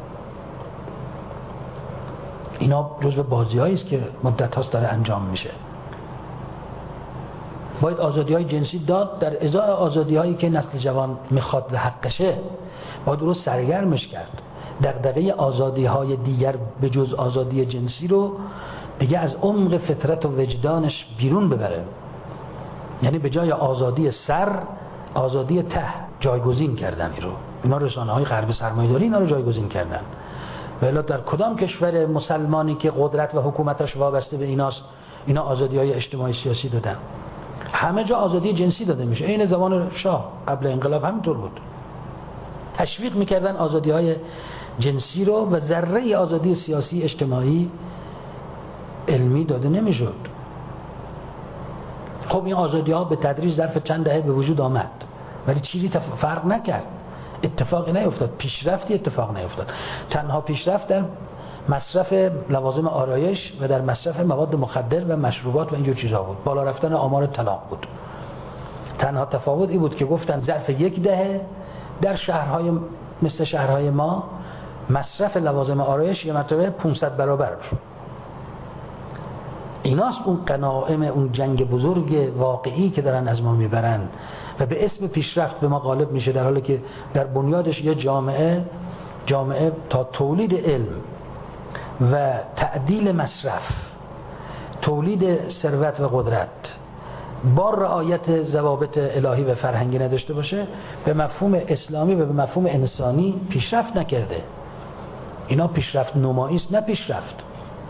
اینا جزو بازی‌هایی است که مدت هاست داره انجام میشه. باید آزادی‌های جنسی داد در ازای آزادی‌هایی که نسل جوان میخواد و حقشه، باید رو سرگرمش کرد. دغدغه آزادی‌های دیگر به جز آزادی جنسی رو دیگه از عمق فطرت و وجدانش بیرون ببره، یعنی به جای آزادی سر آزادی ته جایگزین کردن. این رو اینا رسانه‌های غرب سرمایه‌داری اینا رو جایگزین کردن. ولی در کدام کشور مسلمانی که قدرت و حکومتش وابسته به ایناست اینا آزادی‌های اجتماعی سیاسی دادن؟ همه جا آزادی جنسی داده میشه. این زمان شاه قبل انقلاب همینطور بود، تشویق میکردن آزادی‌های جنسی رو و ذره آزادی سیاسی اجتماعی علمی داده نمیشد. خب این آزادی‌ها به تدریج ظرف چند دهه به وجود آمد ولی چیزی فرق نکرد، اتفاقی نیفتاد، پیشرفتی اتفاق نیفتاد. تنها پیشرفت در مصرف لوازم آرایش و در مصرف مواد مخدر و مشروبات و اینجور چیزا بود. بالا رفتن آمار طلاق بود. تنها تفاوت این بود که گفتن ظرف یک دهه در شهرهای مثل شهرهای ما مصرف لوازم آرایش یه مرتبه پانصد برابر شد. ایناست اون غنایم، اون جنگ بزرگ واقعی که دارن از ما میبرن و به اسم پیشرفت به ما غالب میشه، در حالی که در بنیادش یه جامعه جامعه تا تولید علم و تعدیل مصرف، تولید ثروت و قدرت با رعایت ضوابط الهی و فرهنگی نداشته باشه، به مفهوم اسلامی و به مفهوم انسانی پیشرفت نکرده. اینا پیشرفت نمایی است نه پیشرفت.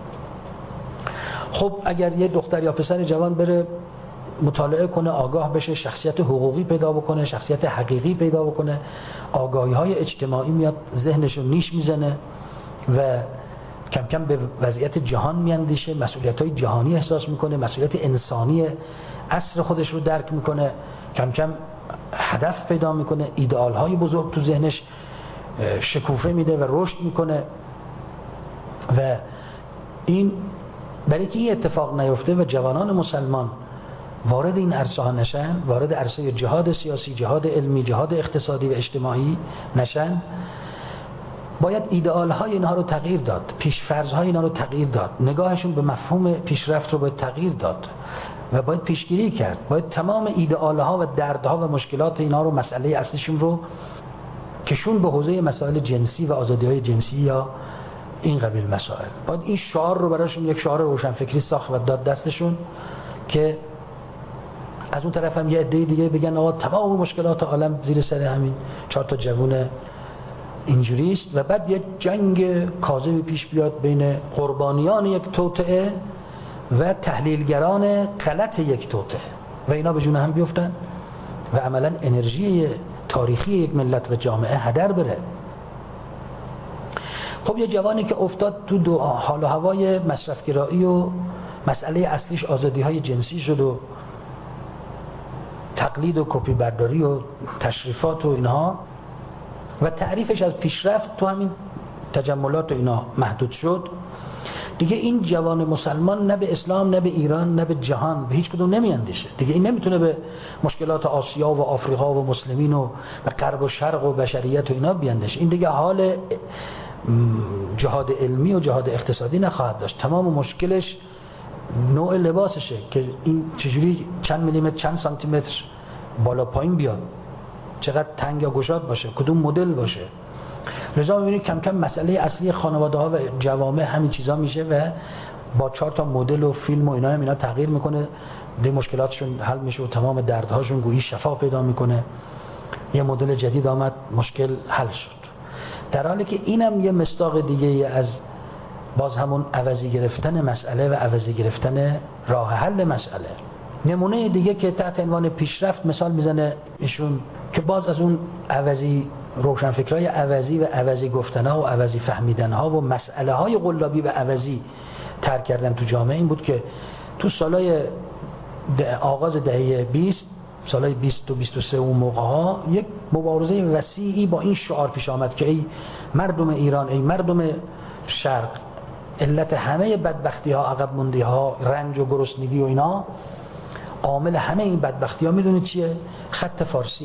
خب اگر یه دختر یا پسر جوان بره مطالعه کنه، آگاه بشه، شخصیت حقوقی پیدا بکنه، شخصیت حقیقی پیدا بکنه، آگاهی های اجتماعی میاد ذهنش رو نیش میزنه و کم کم به وضعیت جهان میاندیشه، مسئولیت های جهانی احساس میکنه، مسئولیت انسانی عصر خودش رو درک میکنه، کم کم هدف پیدا میکنه، ایدئال های بزرگ تو ذهنش شکوفه میده و رشد میکنه و این برای که این اتفاق نیفته و جوانان مسلمان وارد این عرصه ها نشن، وارد عرصه جهاد سیاسی، جهاد علمی، جهاد اقتصادی و اجتماعی نشن، باید ایدئال های اینها رو تغییر داد، پیشفرض های اینها رو تغییر داد، نگاهشون به مفهوم پیشرفت رو باید تغییر داد و باید پیشگیری کرد، باید تمام ایدئال ها و دردها و مشکلات اینها رو، مسئله اصلیشون رو کشون به حوزه مسائل جنسی و آزادی های جنسی یا این قبیل مسائل. باید این شعار رو براشون یک شعار روشنفکری ساخت و داد دستشون که از اون طرف هم یه عده دیگه بگن آقا تمام مشکلات عالم زیر سر همین چهار تا جوون اینجوری است و بعد یه جنگ کاذبی پیش بیاد بین قربانیان یک توطئه و تحلیلگران غلط یک توطئه و اینا به جون هم بیفتن و عملا انرژی تاریخی یک ملت و جامعه هدر بره. خب یه جوانی که افتاد تو دو حال و هوای مصرفگرایی و مسئله اصلیش آزادی های جنسی شد و تقلید و کپی برداری و تشریفات و اینها و تعریفش از پیشرفت تو همین تجملات و اینا محدود شد، دیگه این جوان مسلمان نه به اسلام، نه به ایران، نه به جهان، به هیچ کدوم نمیاندیشه. دیگه این نمیتونه به مشکلات آسیا و آفریقا و مسلمین و غرب و شرق و بشریت و اینا بیاندیشه. این دیگه حال جهاد علمی و جهاد اقتصادی نخواهد داشت. تمام مشکلش نوع لباسشه که این چجوری چند میلیمتر چند سانتی متر بالا پایین بیاد، چقدر تنگ یا گشاد باشه، کدوم مدل باشه. لذا می‌بینید کم کم مسئله اصلی خانواده ها و جوامع همین چیزا میشه و با چهار تا مدل و فیلم و اینا هم اینا تغییر میکنه، ده مشکلاتشون حل میشه و تمام دردهاشون گویی شفا پیدا میکنه. یه مدل جدید آمد، مشکل حل شد. در حالی که اینم یه مصداق دیگه از باز همون عوضی گرفتن مسئله و عوضی گرفتن راه حل مسئله. نمونه دیگه که تحت عنوان پیشرفت مثال میزنه ایشون که باز از اون عوضی روشنفکرای عوضی و عوضی گفتنها و عوضی فهمیدنها و مسئله های قلابی و عوضی ترک کردن تو جامعه، این بود که تو سالای آغاز دهه بیست، سالای بیست و بیست و سه اون موقع ها یک مبارزه وسیعی با این شعار پیش آمد که ای مردم ایران، ای مردم شرق، علت همه بدبختی ها، عقب موندی ها، رنج و گرسنگی و اینا، عامل همه این بدبختی ها میدونید چیه؟ خط فارسیه.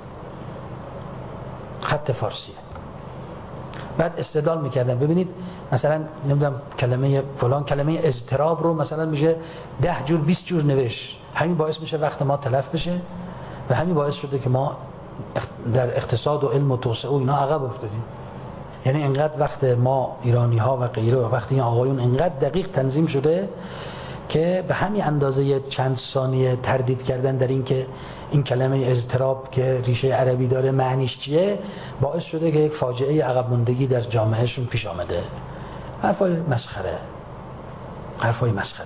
خط فارسیه. بعد استدلال میکردن ببینید مثلا نمیدونم کلمه فلان، کلمه اضطراب رو مثلا میشه ده جور بیست جور نوشت، همین باعث میشه وقت ما تلف بشه و همین باعث شده که ما در اقتصاد و علم و توسعه و اینا عقب افتادیم. یعنی انقدر وقت ما ایرانی ها و غیره و وقت این آقایون انقدر دقیق تنظیم شده که به همین اندازه چند ثانیه تردید کردن در این که این کلمه اضطراب که ریشه عربی داره معنیش چیه، باعث شده که یک فاجعه عقب موندگی در جامعهشون پیش آمده. حرفای مسخره، حرفای مسخره،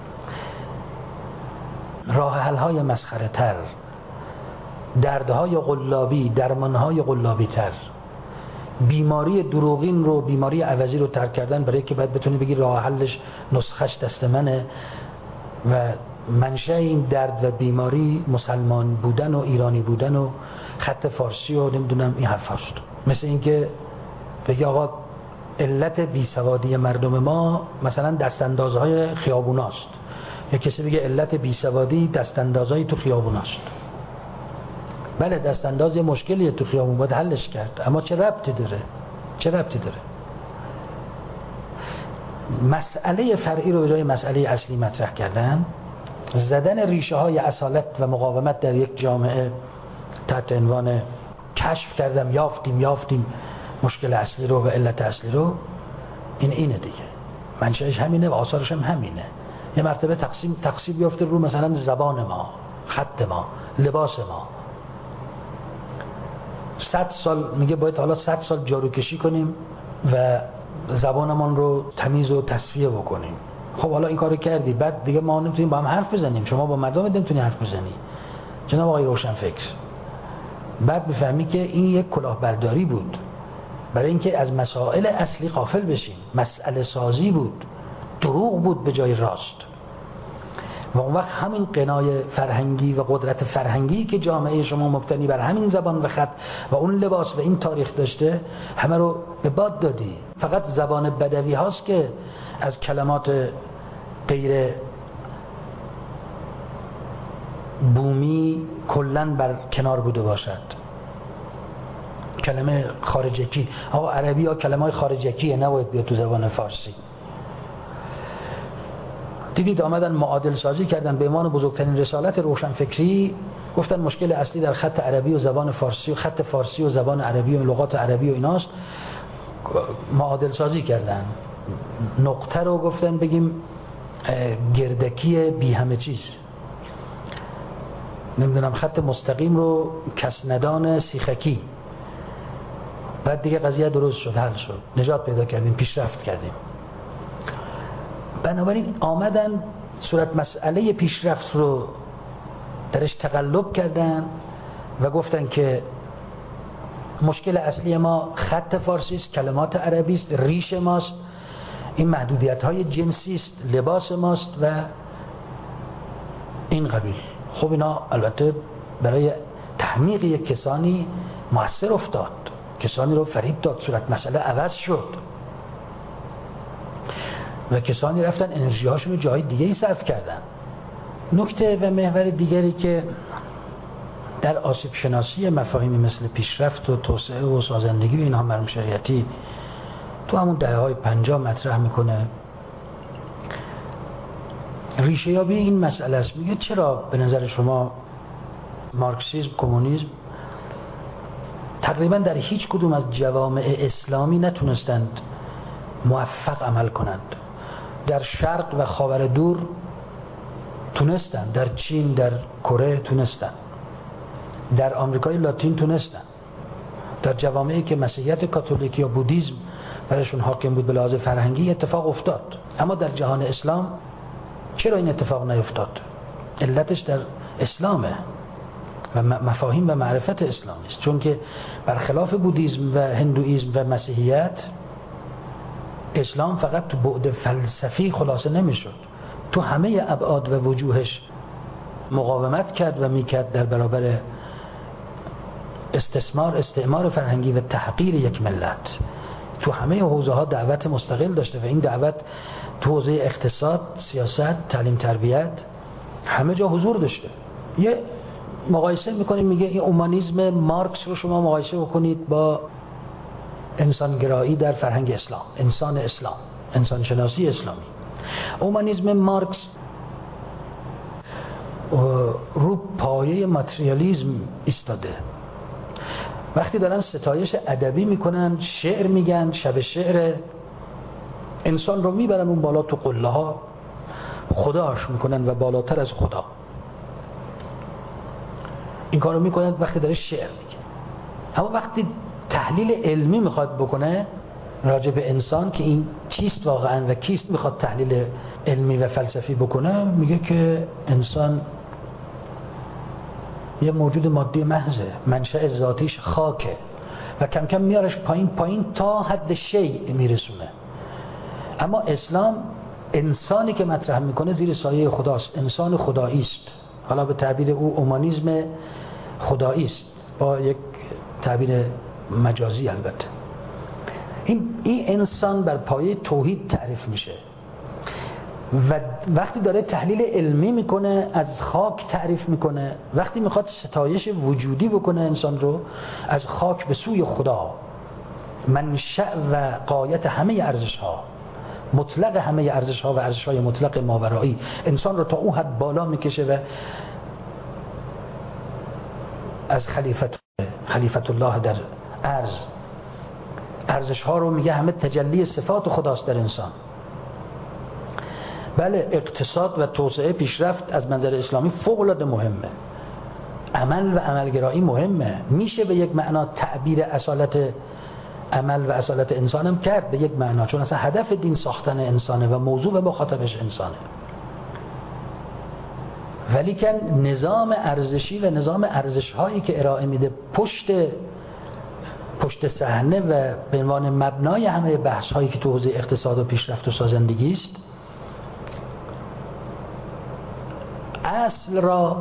راه حل های مسخره تر، دردهای قلابی، درمانهای قلابی تر، بیماری دروغین رو، بیماری عوضی رو ترک کردن برای که بعد بتونی بگی راه حلش نسخش دست منه و منشأ این درد و بیماری مسلمان بودن و ایرانی بودن و خط فارسی و نمیدونم این حرف هست. مثل اینکه بگی آقا علت بیسوادی مردم ما مثلا دستاندازهای خیابوناست، یا کسی بگه علت بیسوادی دستاندازهای تو خیابوناست. بله دستانداز یه مشکلیه تو خیابون، باید حلش کرد، اما چه ربطی داره؟ چه ربطی داره؟ مسئله فرعی رو به جای مسئله اصلی مطرح کردن، زدن ریشه های اصالت و مقاومت در یک جامعه تحت عنوان کشف کردم یافتیم یافتیم مشکل اصلی رو و علت اصلی رو، این اینه دیگه، منشأش همینه و آثارش هم همینه. یه مرتبه تقسیم تقسیم بیافته رو مثلا زبان ما، خط ما، لباس ما. صد سال میگه باید حالا صد سال جاروکشی کنیم و زبانمان رو تمیز و تصفیه بکنیم. خب حالا این کارو کردی، بعد دیگه ما نمیتونیم با هم حرف بزنیم، شما با مردم نمیتونی حرف بزنی جناب آقای روشنفکر. بعد میفهمی که این یک کلاهبرداری بود برای اینکه از مسائل اصلی غافل بشیم، مسئله سازی بود، دروغ بود به جای راست. و اون وقت همین قنای فرهنگی و قدرت فرهنگی که جامعه شما مبتنی بر همین زبان و خط و اون لباس و این تاریخ داشته همه رو به باد دادی. فقط زبان بدوی هاست که از کلمات غیر بومی کلن بر کنار بوده باشد. کلمه خارجکی، آقا عربی ها کلمه های خارجکیه، نباید بیاد تو زبان فارسی. دیدید آمدن معادل سازی کردن به عنوان بزرگترین رسالت روشنفکری، گفتن مشکل اصلی در خط عربی و زبان فارسی و خط فارسی و زبان عربی و لغات عربی و ایناست. معادل سازی کردن، نقطه رو گفتن بگیم گردکی بی همه چیز، نمیدونم خط مستقیم رو کسندان سیخکی. بعد دیگه قضیه درست شد، حل شد، نجات پیدا کردیم، پیشرفت کردیم. بنابراین آمدن صورت مسئله پیشرفت رو درش تقلب کردن و گفتن که مشکل اصلی ما خط فارسی است، کلمات عربی است، ریش ماست، این محدودیت های جنسی است، لباس ماست و این قبیل. خب اینا البته برای تحمیق یک کسانی مؤثر افتاد، کسانی رو فریب داد، صورت مسئله عوض شد و کسانی رفتن انرژی هاشون رو جای دیگه ای صرف کردن. نکته و محور دیگری که در آسیب شناسی مفاهیمی مثل پیشرفت و توسعه و سازندگی و اینها مرحوم شریعتی تو همون دهه های پنجاه مطرح میکنه، ریشه یابی این مسئله است. میگه چرا به نظر شما مارکسیسم، کمونیسم تقریبا در هیچ کدوم از جوامع اسلامی نتونستند موفق عمل کنند؟ در شرق و خاور دور تونستند، در چین، در کره تونستند، در آمریکای لاتین تونستند، در جوامعی که مسیحیت کاتولیک یا بودیسم برایشون حاکم بود به لحاظ فرهنگی اتفاق افتاد. اما در جهان اسلام چرا این اتفاق نیفتاد؟ علتش در اسلامه و مفاهیم و معرفت اسلامی است. چون که برخلاف بودیسم و هندویسم و مسیحیت، اسلام فقط تو بعد فلسفی خلاصه نمیشد، تو همه ابعاد و وجوهش مقاومت کرد و میکرد در برابر استثمار، استعمار فرهنگی و تحقیر یک ملت. تو همه حوزه ها دعوت مستقل داشته و این دعوت تو حوزه اقتصاد، سیاست، تعلیم، تربیت همه جا حضور داشته. یه مقایسه میکنیم، میگه این اومانیسم مارکس رو شما مقایسه بکنید با انسانگرایی در فرهنگ اسلام، انسان اسلام، انسان شناسی اسلامی. اومانیسم مارکس رو پایه ماتریالیسم ایستاده. وقتی دارن ستایش ادبی میکنن، شعر میگن، شب شعر، انسان رو میبرن اون بالا تو قله ها، خداش میکنن و بالاتر از خدا. این کارو میکنن وقتی داره شعر میگه. اما وقتی تحلیل علمی میخواد بکنه راجع به انسان که این چیست واقعا و کیست میخواد تحلیل علمی و فلسفی بکنه، میگه که انسان یه موجود مادی محضه، منشأ ذاتیش خاکه و کم کم میارش پایین پایین تا حد شیء میرسونه. اما اسلام انسانی که مطرح میکنه زیر سایه خداست، انسان خدایی است. حالا به تعبیر او اومانیسم خدایی است، با یک تعبیر مجازی البته. این این انسان بر پایه توحید تعریف میشه و وقتی داره تحلیل علمی میکنه از خاک تعریف میکنه. وقتی میخواد ستایش وجودی بکنه انسان رو، از خاک به سوی خدا، منشأ و غایت همه ارزش ها، مطلق همه ارزش ها و ارزش های مطلق ماورایی، انسان رو تا اون حد بالا میکشه و از خلیفت خلیفت الله در ارض، ارزش ها رو میگه همه تجلی صفات خداست در انسان. بله، اقتصاد و توسعه پیشرفت از منظر اسلامی فوق العاده مهمه، عمل و عملگرایی مهمه، میشه به یک معنا تعبیر اصالت عمل و اصالت انسانم کرد به یک معنا، چون اصلا هدف دین ساختن انسانه و موضوع و مخاطبش انسانه. ولیکن نظام ارزشی و نظام ارزش هایی که ارائه میده پشت پشت صحنه و به عنوان مبنای همه بحث هایی که تو حوزه اقتصاد و پیشرفت و سازندگی است، اصل را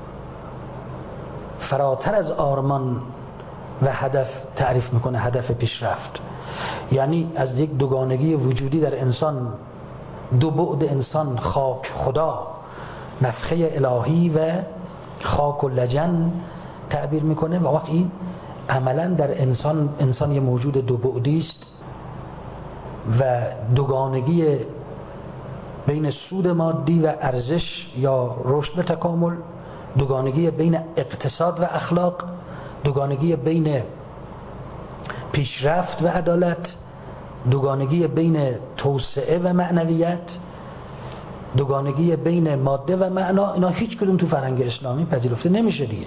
فراتر از آرمان و هدف تعریف میکنه، هدف پیشرفت. یعنی از یک دوگانگی وجودی در انسان، دو بعد انسان، خاک خدا، نفخه الهی و خاک و لجن تعبیر میکنه. و وقت این عملا در انسان، انسان یه موجود دو بعدی است و دوگانگی بین سود مادی و ارزش یا رشد به تکامل، دوگانگی بین اقتصاد و اخلاق، دوگانگی بین پیشرفت و عدالت، دوگانگی بین توسعه و معنویت، دوگانگی بین ماده و معنا. اینا هیچ کدوم تو فرهنگ اسلامی پذیرفته نمیشه دیگه.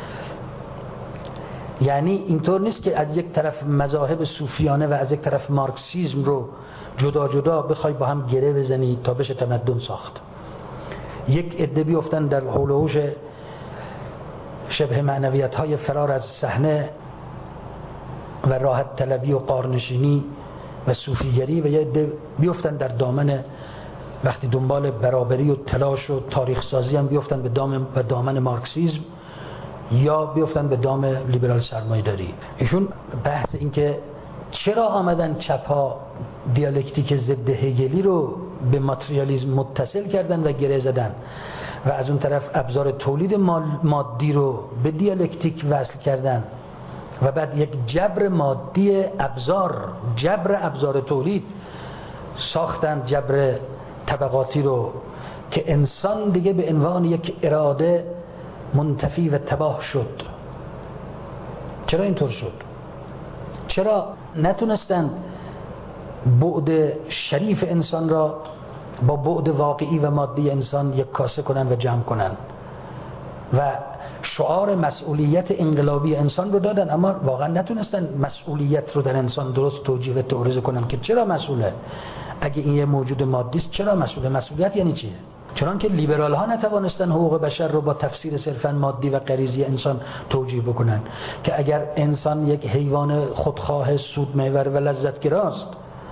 یعنی اینطور نیست که از یک طرف مذاهب صوفیانه و از یک طرف مارکسیسم رو جدا جدا بخوای با هم گره بزنی تا بشه تمدن ساخت. یک عده بیفتن در حول و حوش شبه معنویت های فرار از صحنه و راحت طلبی و قارنشینی و صوفیگری، و یه عده بیفتن در دامن، وقتی دنبال برابری و تلاش و تاریخ سازی هم بیفتن به دامن به دامن مارکسیسم یا بیفتن به دام لیبرال سرمایه‌داری. ایشون بحث این که چرا آمدن چپ‌ها دیالکتیک ضد هگلی رو به ماتریالیسم متصل کردن و گره زدن و از اون طرف ابزار تولید مادی رو به دیالکتیک وصل کردن و بعد یک جبر مادی ابزار، جبر ابزار تولید ساختن، جبر طبقاتی رو که انسان دیگه به عنوان یک اراده منتفی و تباه شد. چرا اینطور شد؟ چرا نتونستن بعد شریف انسان را با بعد واقعی و مادی انسان یک کاسه کنن و جمع کنن و شعار مسئولیت انقلابی انسان رو دادن، اما واقعا نتونستن مسئولیت رو در انسان درست توجیه و تعریض کنن که چرا مسئوله؟ اگه این یه موجود مادی است چرا مسئوله؟ مسئولیت یعنی چیه؟ چون که لیبرال ها نتوانستن حقوق بشر رو با تفسیر صرفا مادی و غریزی انسان توجیه بکنن که اگر انسان یک حیوان خودخواه، سودمحور و لذتگراست،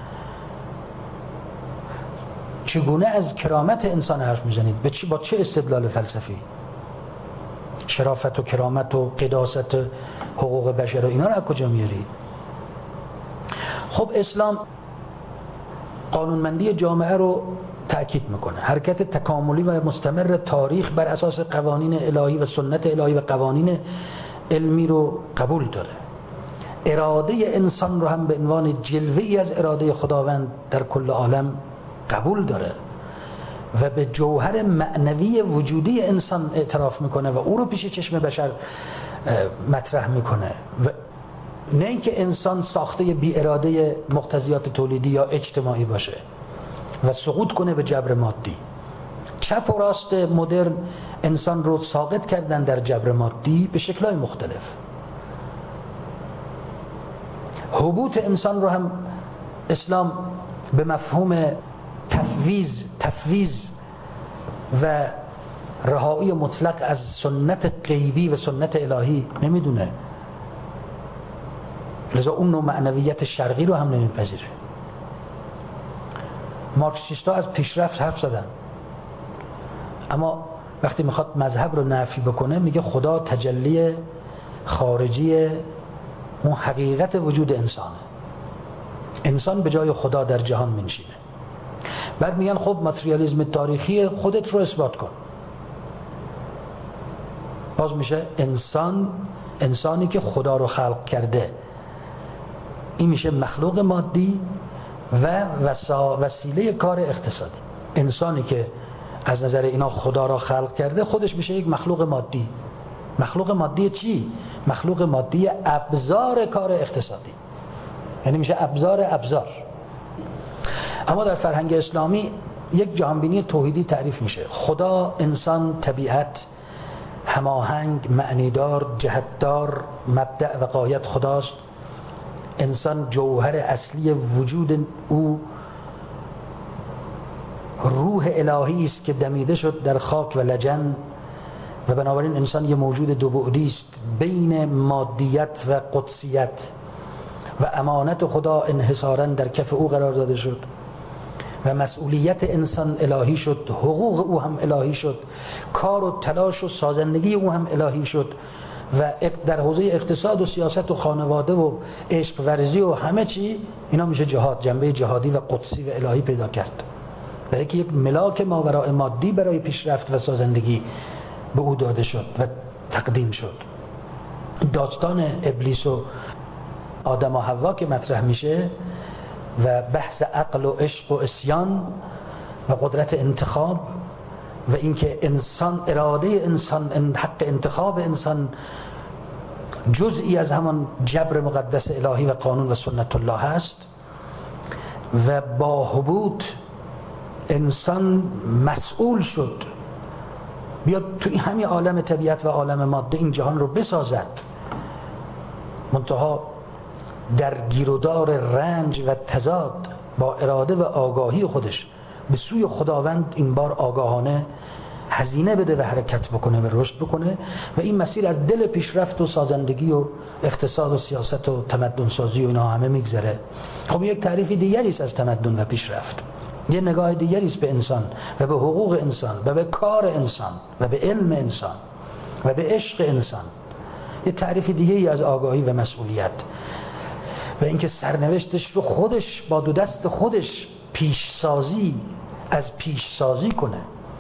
چگونه از کرامت انسان حرف میزنید؟ به چی، با چه استدلال فلسفی؟ شرافت و کرامت و قداست حقوق بشر و اینا رو از کجا میارید؟ خب اسلام قانونمندی جامعه رو تأکید میکنه، حرکت تکاملی و مستمر تاریخ بر اساس قوانین الهی و سنت الهی و قوانین علمی رو قبول داره. اراده انسان رو هم به عنوان جلوه‌ای از اراده خداوند در کل عالم قبول داره و به جوهر معنوی وجودی انسان اعتراف میکنه و او رو پیش چشم بشر مطرح میکنه و نه اینکه انسان ساخته بی اراده مقتضیات تولیدی یا اجتماعی باشه و سقوط کنه به جبر مادی. چپ و راست مدرن انسان رو ساقط کردن در جبر مادی به شکل‌های مختلف. هبوط انسان رو هم اسلام به مفهوم تفویض تفویض و رهایی مطلق از سنت غیبی و سنت الهی نمیدونه، لذا اون نوع معنویت شرقی رو هم نمیپذیره. مارکسیستا از پیشرفت حرف زدن، اما وقتی میخواد مذهب رو نفی بکنه میگه خدا تجلی خارجی اون حقیقت وجود انسانه، انسان به جای خدا در جهان منشینه. بعد میگن خب ماتریالیسم تاریخی، خودت رو اثبات کن. باز میشه انسان، انسانی که خدا رو خلق کرده، این میشه مخلوق مادی و وسیله کار اقتصادی. انسانی که از نظر اینا خدا را خلق کرده خودش میشه یک مخلوق مادی. مخلوق مادی چی؟ مخلوق مادی ابزار کار اقتصادی، یعنی میشه ابزار ابزار. اما در فرهنگ اسلامی یک جهانبینی توحیدی تعریف میشه: خدا، انسان، طبیعت هماهنگ، معنیدار، جهتدار، مبدأ و غایت خداست. انسان جوهر اصلی وجود او روح الهی است که دمیده شد در خاک و لجن و بنابراین انسان یه موجود دو بعدی است بین مادیت و قدسیت و امانت خدا انحصاراً در کف او قرار داده شد و مسئولیت انسان الهی شد، حقوق او هم الهی شد، کار و تلاش و سازندگی او هم الهی شد و در حوزه اقتصاد و سیاست و خانواده و عشق ورزی و همه چی اینا میشه جهاد، جنبه جهادی و قدسی و الهی پیدا کرد. برای که یک ملاک ماوراء مادی برای پیشرفت و سازندگی به او داده شد و تقدیم شد. داستان ابلیس و آدم و حوا که مطرح میشه و بحث عقل و عشق و عصیان و قدرت انتخاب و اینکه انسان، اراده انسان، حق انتخاب انسان جزئی از همان جبر مقدس الهی و قانون و سنت الله هست و با حبوط انسان مسئول شد بیاد توی همین عالم طبیعت و عالم ماده این جهان رو بسازد، منتها در گیرودار رنج و تضاد با اراده و آگاهی خودش به سوی خداوند این بار آگاهانه هزینه بده و حرکت بکنه و رشد بکنه و این مسیر از دل پیشرفت و سازندگی و اقتصاد و سیاست و تمدن سازی و اینا همه میگذره. خب یک تعریف دیگری است از تمدن و پیشرفت، یه نگاه دیگری است به انسان و به حقوق انسان و به کار انسان و به علم انسان و به عشق انسان، یه تعریف دیگری از آگاهی و مسئولیت و اینکه سرنوشتش رو خودش با دو دست خودش پیشسازی از پیشسازی کنه.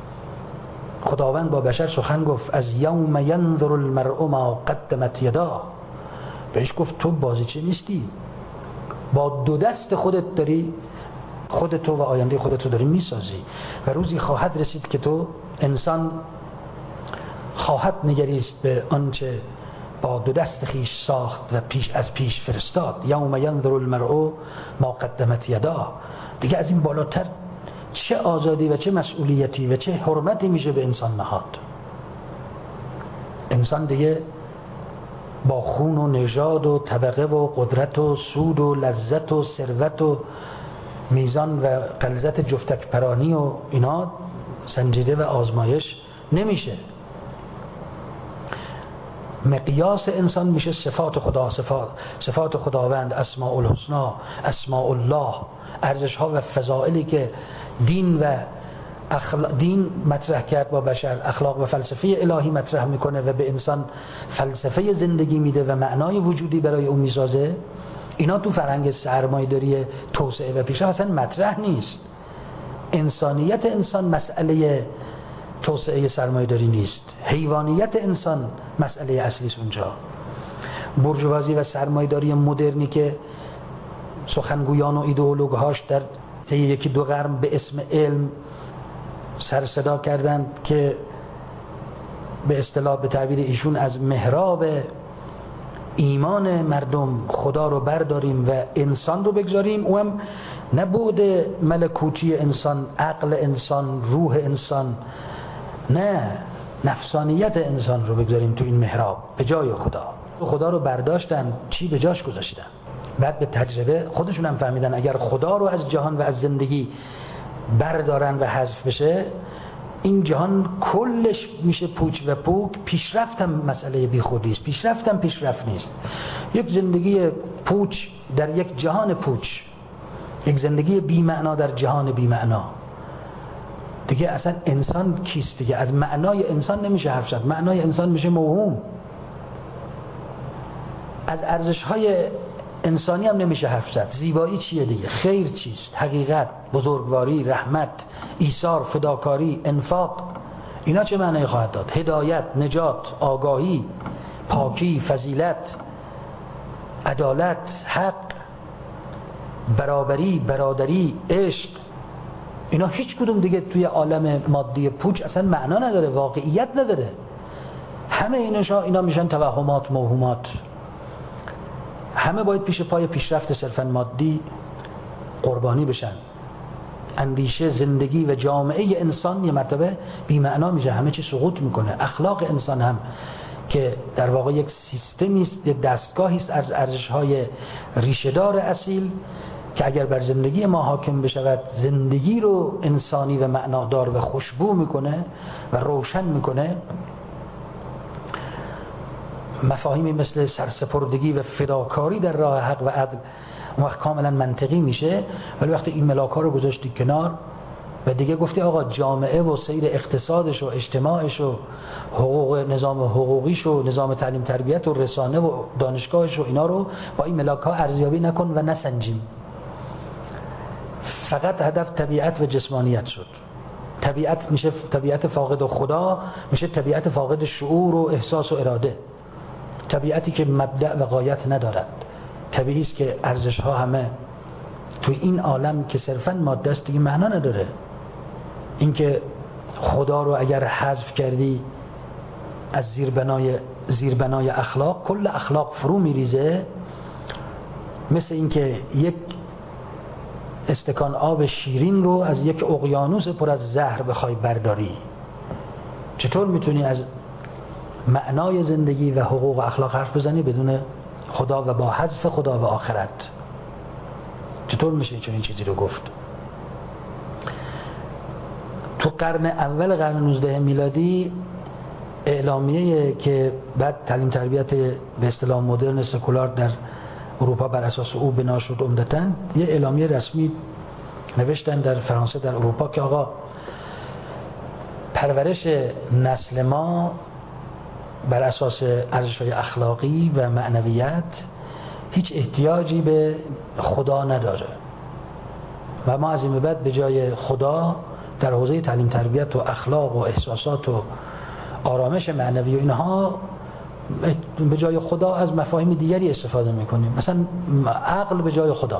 خداوند با بشر سخن گفت از یوم ینظر المرء ما قدمت یداه، بهش گفت تو بازیچه نیستی، با دو دست خودت داری خودتو و آینده خودتو داری میسازی و روزی خواهد رسید که تو انسان خواهد نگریست به آنچه با دو دست خیش ساخت و پیش از پیش فرستاد. یوم ینظر المرء ما قدمت یداه، دیگه از این بالاتر چه آزادی و چه مسئولیتی و چه حرمتی میشه به انسان نهاد؟ انسان دیگه با خون و نژاد و طبقه و قدرت و سود و لذت و ثروت و میزان و غلظت جفتک پرانی و اینا سنجیده و آزمایش نمیشه. مقیاس انسان میشه صفات خدا، صفات, صفات خداوند، اسماء الحسنا، اسماء الله، ارزش ها و فضائلی که دین و اخلا... دین مطرح کرد با بشر، اخلاق و فلسفه الهی مطرح میکنه و به انسان فلسفه زندگی میده و معنای وجودی برای اون میسازه. اینا تو فرهنگ سرمایه‌داری توسعه و پیشرفت اصلا مطرح نیست. انسانیت انسان مسئله توسعه سرمایه‌داری نیست، حیوانیت انسان مسئله اصلی است اونجا. بورژوازی و سرمایه‌داری مدرنی که سخنگویان و ایدئولوگ‌هاش در طی یکی دو قرن به اسم علم سر صدا کردند که به اصطلاح به تعبیر ایشون از محراب ایمان مردم خدا رو برداریم و انسان رو بگذاریم، او هم نه بعد ملکوتی انسان، عقل انسان، روح انسان، نه نفسانیت انسان رو بگذاریم تو این محراب به جای خدا. خدا رو برداشتن، چی به جاش گذاشتن؟ بعد به تجربه خودشون هم فهمیدن اگر خدا رو از جهان و از زندگی بردارن و حذف بشه، این جهان کلش میشه پوچ و پوک. پیشرفت هم مسئله بیخودی است، پیشرفت هم پیشرفت نیست. یک زندگی پوچ در یک جهان پوچ، یک زندگی بی معنا در جهان بی معنا، دیگه اصلا انسان کیست؟ دیگه از معنای انسان نمیشه حرف زد، معنای انسان میشه موهوم. از ارزش‌های انسانی هم نمیشه حرف زد. زیبایی چیه دیگه؟ خیر چیست؟ حقیقت، بزرگواری، رحمت، ایثار، فداکاری، انفاق، اینا چه معنی خواهد داد؟ هدایت، نجات، آگاهی، پاکی، فضیلت، عدالت، حق، برابری، برادری، عشق، اینا هیچ کدوم دیگه توی عالم مادی پوچ اصلا معنا نداره، واقعیت نداره. همه اینشا اینا میشن توهمات، موهومات. همه باید پیش پای پیشرفت صرفا مادی قربانی بشن. اندیشه، زندگی و جامعه انسان یه مرتبه بی معنا میشه، همه چی سقوط میکنه. اخلاق انسان هم که در واقع یک سیستمی است، یک دستگاهی است از ارزش‌های ریشه‌دار اصیل که اگر بر زندگی ما حاکم بشود، زندگی رو انسانی و معنادار و خوشبو میکنه و روشن میکنه. مفاهیمی مثل سرسپردگی و فداکاری در راه حق و عدل اون وقت کاملا منطقی میشه. ولی وقتی این ملاک ها رو گذاشتی کنار و دیگه گفتی آقا جامعه و سیر اقتصادش و اجتماعش و حقوق نظام حقوقیش و نظام تعلیم تربیت و رسانه و دانشگاهش و اینا رو با این ملاک ها ارزیابی نکن و نسنجیم. فقط هدف طبیعت و جسمانیت شد. طبیعت میشه طبیعت فاقد خدا، میشه طبیعت فاقد شعور و احساس و اراده. طبیعتی که مبدأ و غایت ندارد. طبیعی است که ارزش ها همه توی این عالم که صرفاً ماده است دیگه معنا نداره. اینکه خدا رو اگر حذف کردی از زیربنای زیربنای اخلاق، کل اخلاق فرو میریزه. مثل اینکه یک استکان آب شیرین رو از یک اقیانوس پر از زهر بخوای برداری. چطور میتونی از معنای زندگی و حقوق و اخلاق حرف بزنی بدون خدا و با حذف خدا و آخرت؟ چطور میشه چون این چیزی رو گفت؟ تو قرن اول قرن نوزدهم میلادی اعلامیه که بعد تعلیم تربیت به اصطلاح مدرن سکولار در اروپا بر اساس او بنا شد عمدتاً، یه اعلامیه رسمی نوشتن در فرانسه در اروپا که آقا پرورش نسل ما بر اساس ارزش‌های اخلاقی و معنویت هیچ احتیاجی به خدا نداره و ما از این به بعد به جای خدا در حوزه تعلیم تربیت و اخلاق و احساسات و آرامش معنوی و اینها به جای خدا از مفاهیم دیگری استفاده میکنیم، مثلا عقل به جای خدا.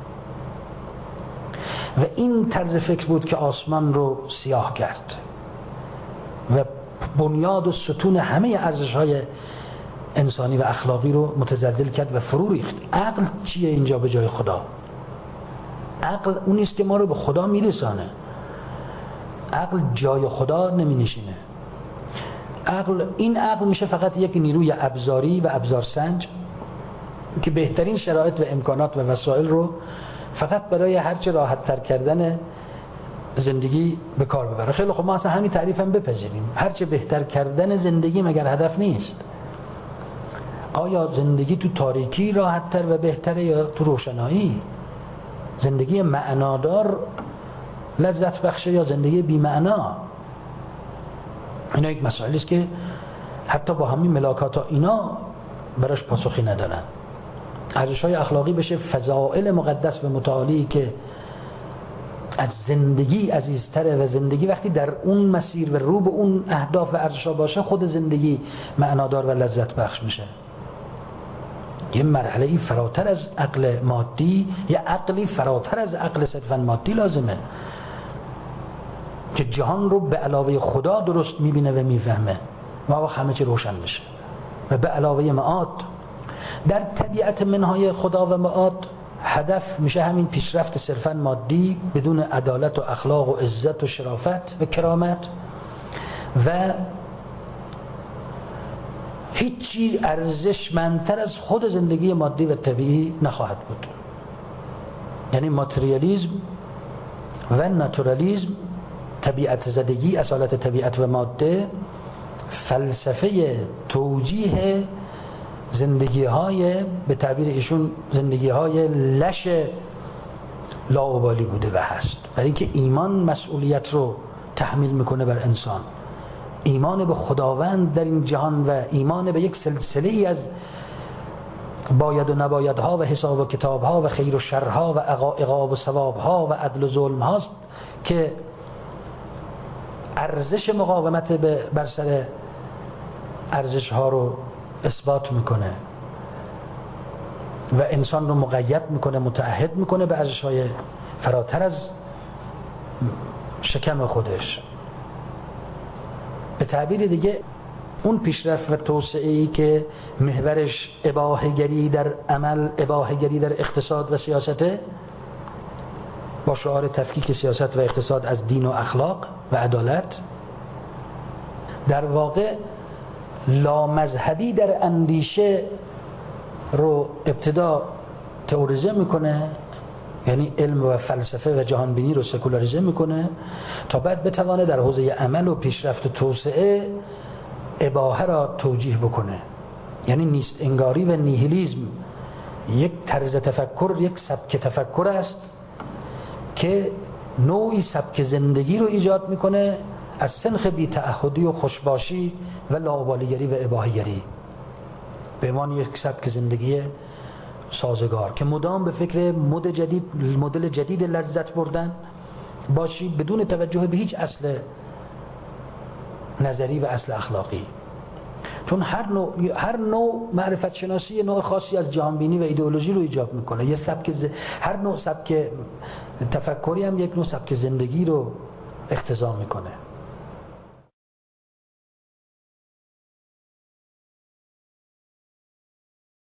و این طرز فکر بود که آسمان رو سیاه کرد و بنیاد و ستون همه ارزش‌های انسانی و اخلاقی رو متزلزل کرد و فرو ریخت. عقل چیه اینجا به جای خدا؟ عقل اون نیست که ما رو به خدا میرسانه. عقل جای خدا نمی نشینه. عقل، این عقل میشه فقط یک نیروی ابزاری و ابزارسنج که بهترین شرایط و امکانات و وسایل رو فقط برای هرچه راحت تر کردن زندگی به کار ببره. خیلی خب ما اصلا همین تعریف هم بپذیریم. هرچه بهتر کردن زندگی مگر هدف نیست؟ آیا زندگی تو تاریکی راحت تر و بهتره یا تو روشنایی؟ زندگی معنادار لذت بخشه یا زندگی بی معنا؟ اینا یک مسائلی است که حتی با همین ملاکات ها اینا براش پاسخی ندارن. ارزش‌های اخلاقی بشه فضائل مقدس و متعالی که از زندگی عزیزتره و زندگی وقتی در اون مسیر و رو به اون اهداف و ارزش‌ها باشه خود زندگی معنادار و لذت بخش میشه. یه مرحله‌ای فراتر از عقل مادی، یه عقلی فراتر از عقل صرفاً مادی لازمه که جهان رو به علاوه خدا درست میبینه و میفهمه و وقت همه چی روشن میشه و به علاوه معاد. در طبیعت منهای خدا و معاد هدف میشه همین پیشرفت صرفاً مادی بدون عدالت و اخلاق و عزت و شرافت و کرامت و هیچی ارزشمندتر از خود زندگی مادی و طبیعی نخواهد بود. یعنی ماتریالیسم و ناتورالیسم، طبیعت زدگی، اصالت طبیعت و ماده، فلسفه توجیه زندگی های به تعبیر ایشون زندگی های لش لاابالی بوده و هست. برای اینکه ایمان مسئولیت رو تحمیل میکنه بر انسان، ایمان به خداوند در این جهان و ایمان به یک سلسله ای از باید و نبایدها و حساب و کتابها و خیر و شرها و عقاب و ثوابها و عدل و ظلم هاست که ارزش مقاومت بر سر ارزش ها رو اثبات میکنه و انسان رو مقید میکنه، متعهد میکنه به ارزش های فراتر از شکم خودش. به تعبیر دیگه اون پیشرفت و توسعه‌ای که محورش اباحه‌گری در عمل، اباحه‌گری در اقتصاد و سیاسته، با شعار تفکیک سیاست و اقتصاد از دین و اخلاق و عدالت، در واقع لامذهبی در اندیشه رو ابتدا تئوریزه میکنه، یعنی علم و فلسفه و جهانبینی رو سکولاریزه میکنه تا بعد بتوانه در حوزه عمل و پیشرفت و توسعه اباحه را توجیه بکنه. یعنی نیست انگاری و نیهیلیزم یک طرز تفکر، یک سبک تفکر است که نوعی سبک زندگی رو ایجاد میکنه از سنخ بی‌تعهدی و خوشباشی و لاابالیگری و اباحیگری، به عنوان یک سبک زندگی سازگار که مدام به فکر مد جدید، مدل جدید لذت بردن باشی بدون توجه به هیچ اصل نظری و اصل اخلاقی. چون هر نوع هر نوع معرفت شناسی نوع خاصی از جهانبینی و ایدئولوژی رو ایجاد میکنه. یه سبک ز... هر نوع سبک تفکری هم یک نوع سبک زندگی رو اقتضا میکنه.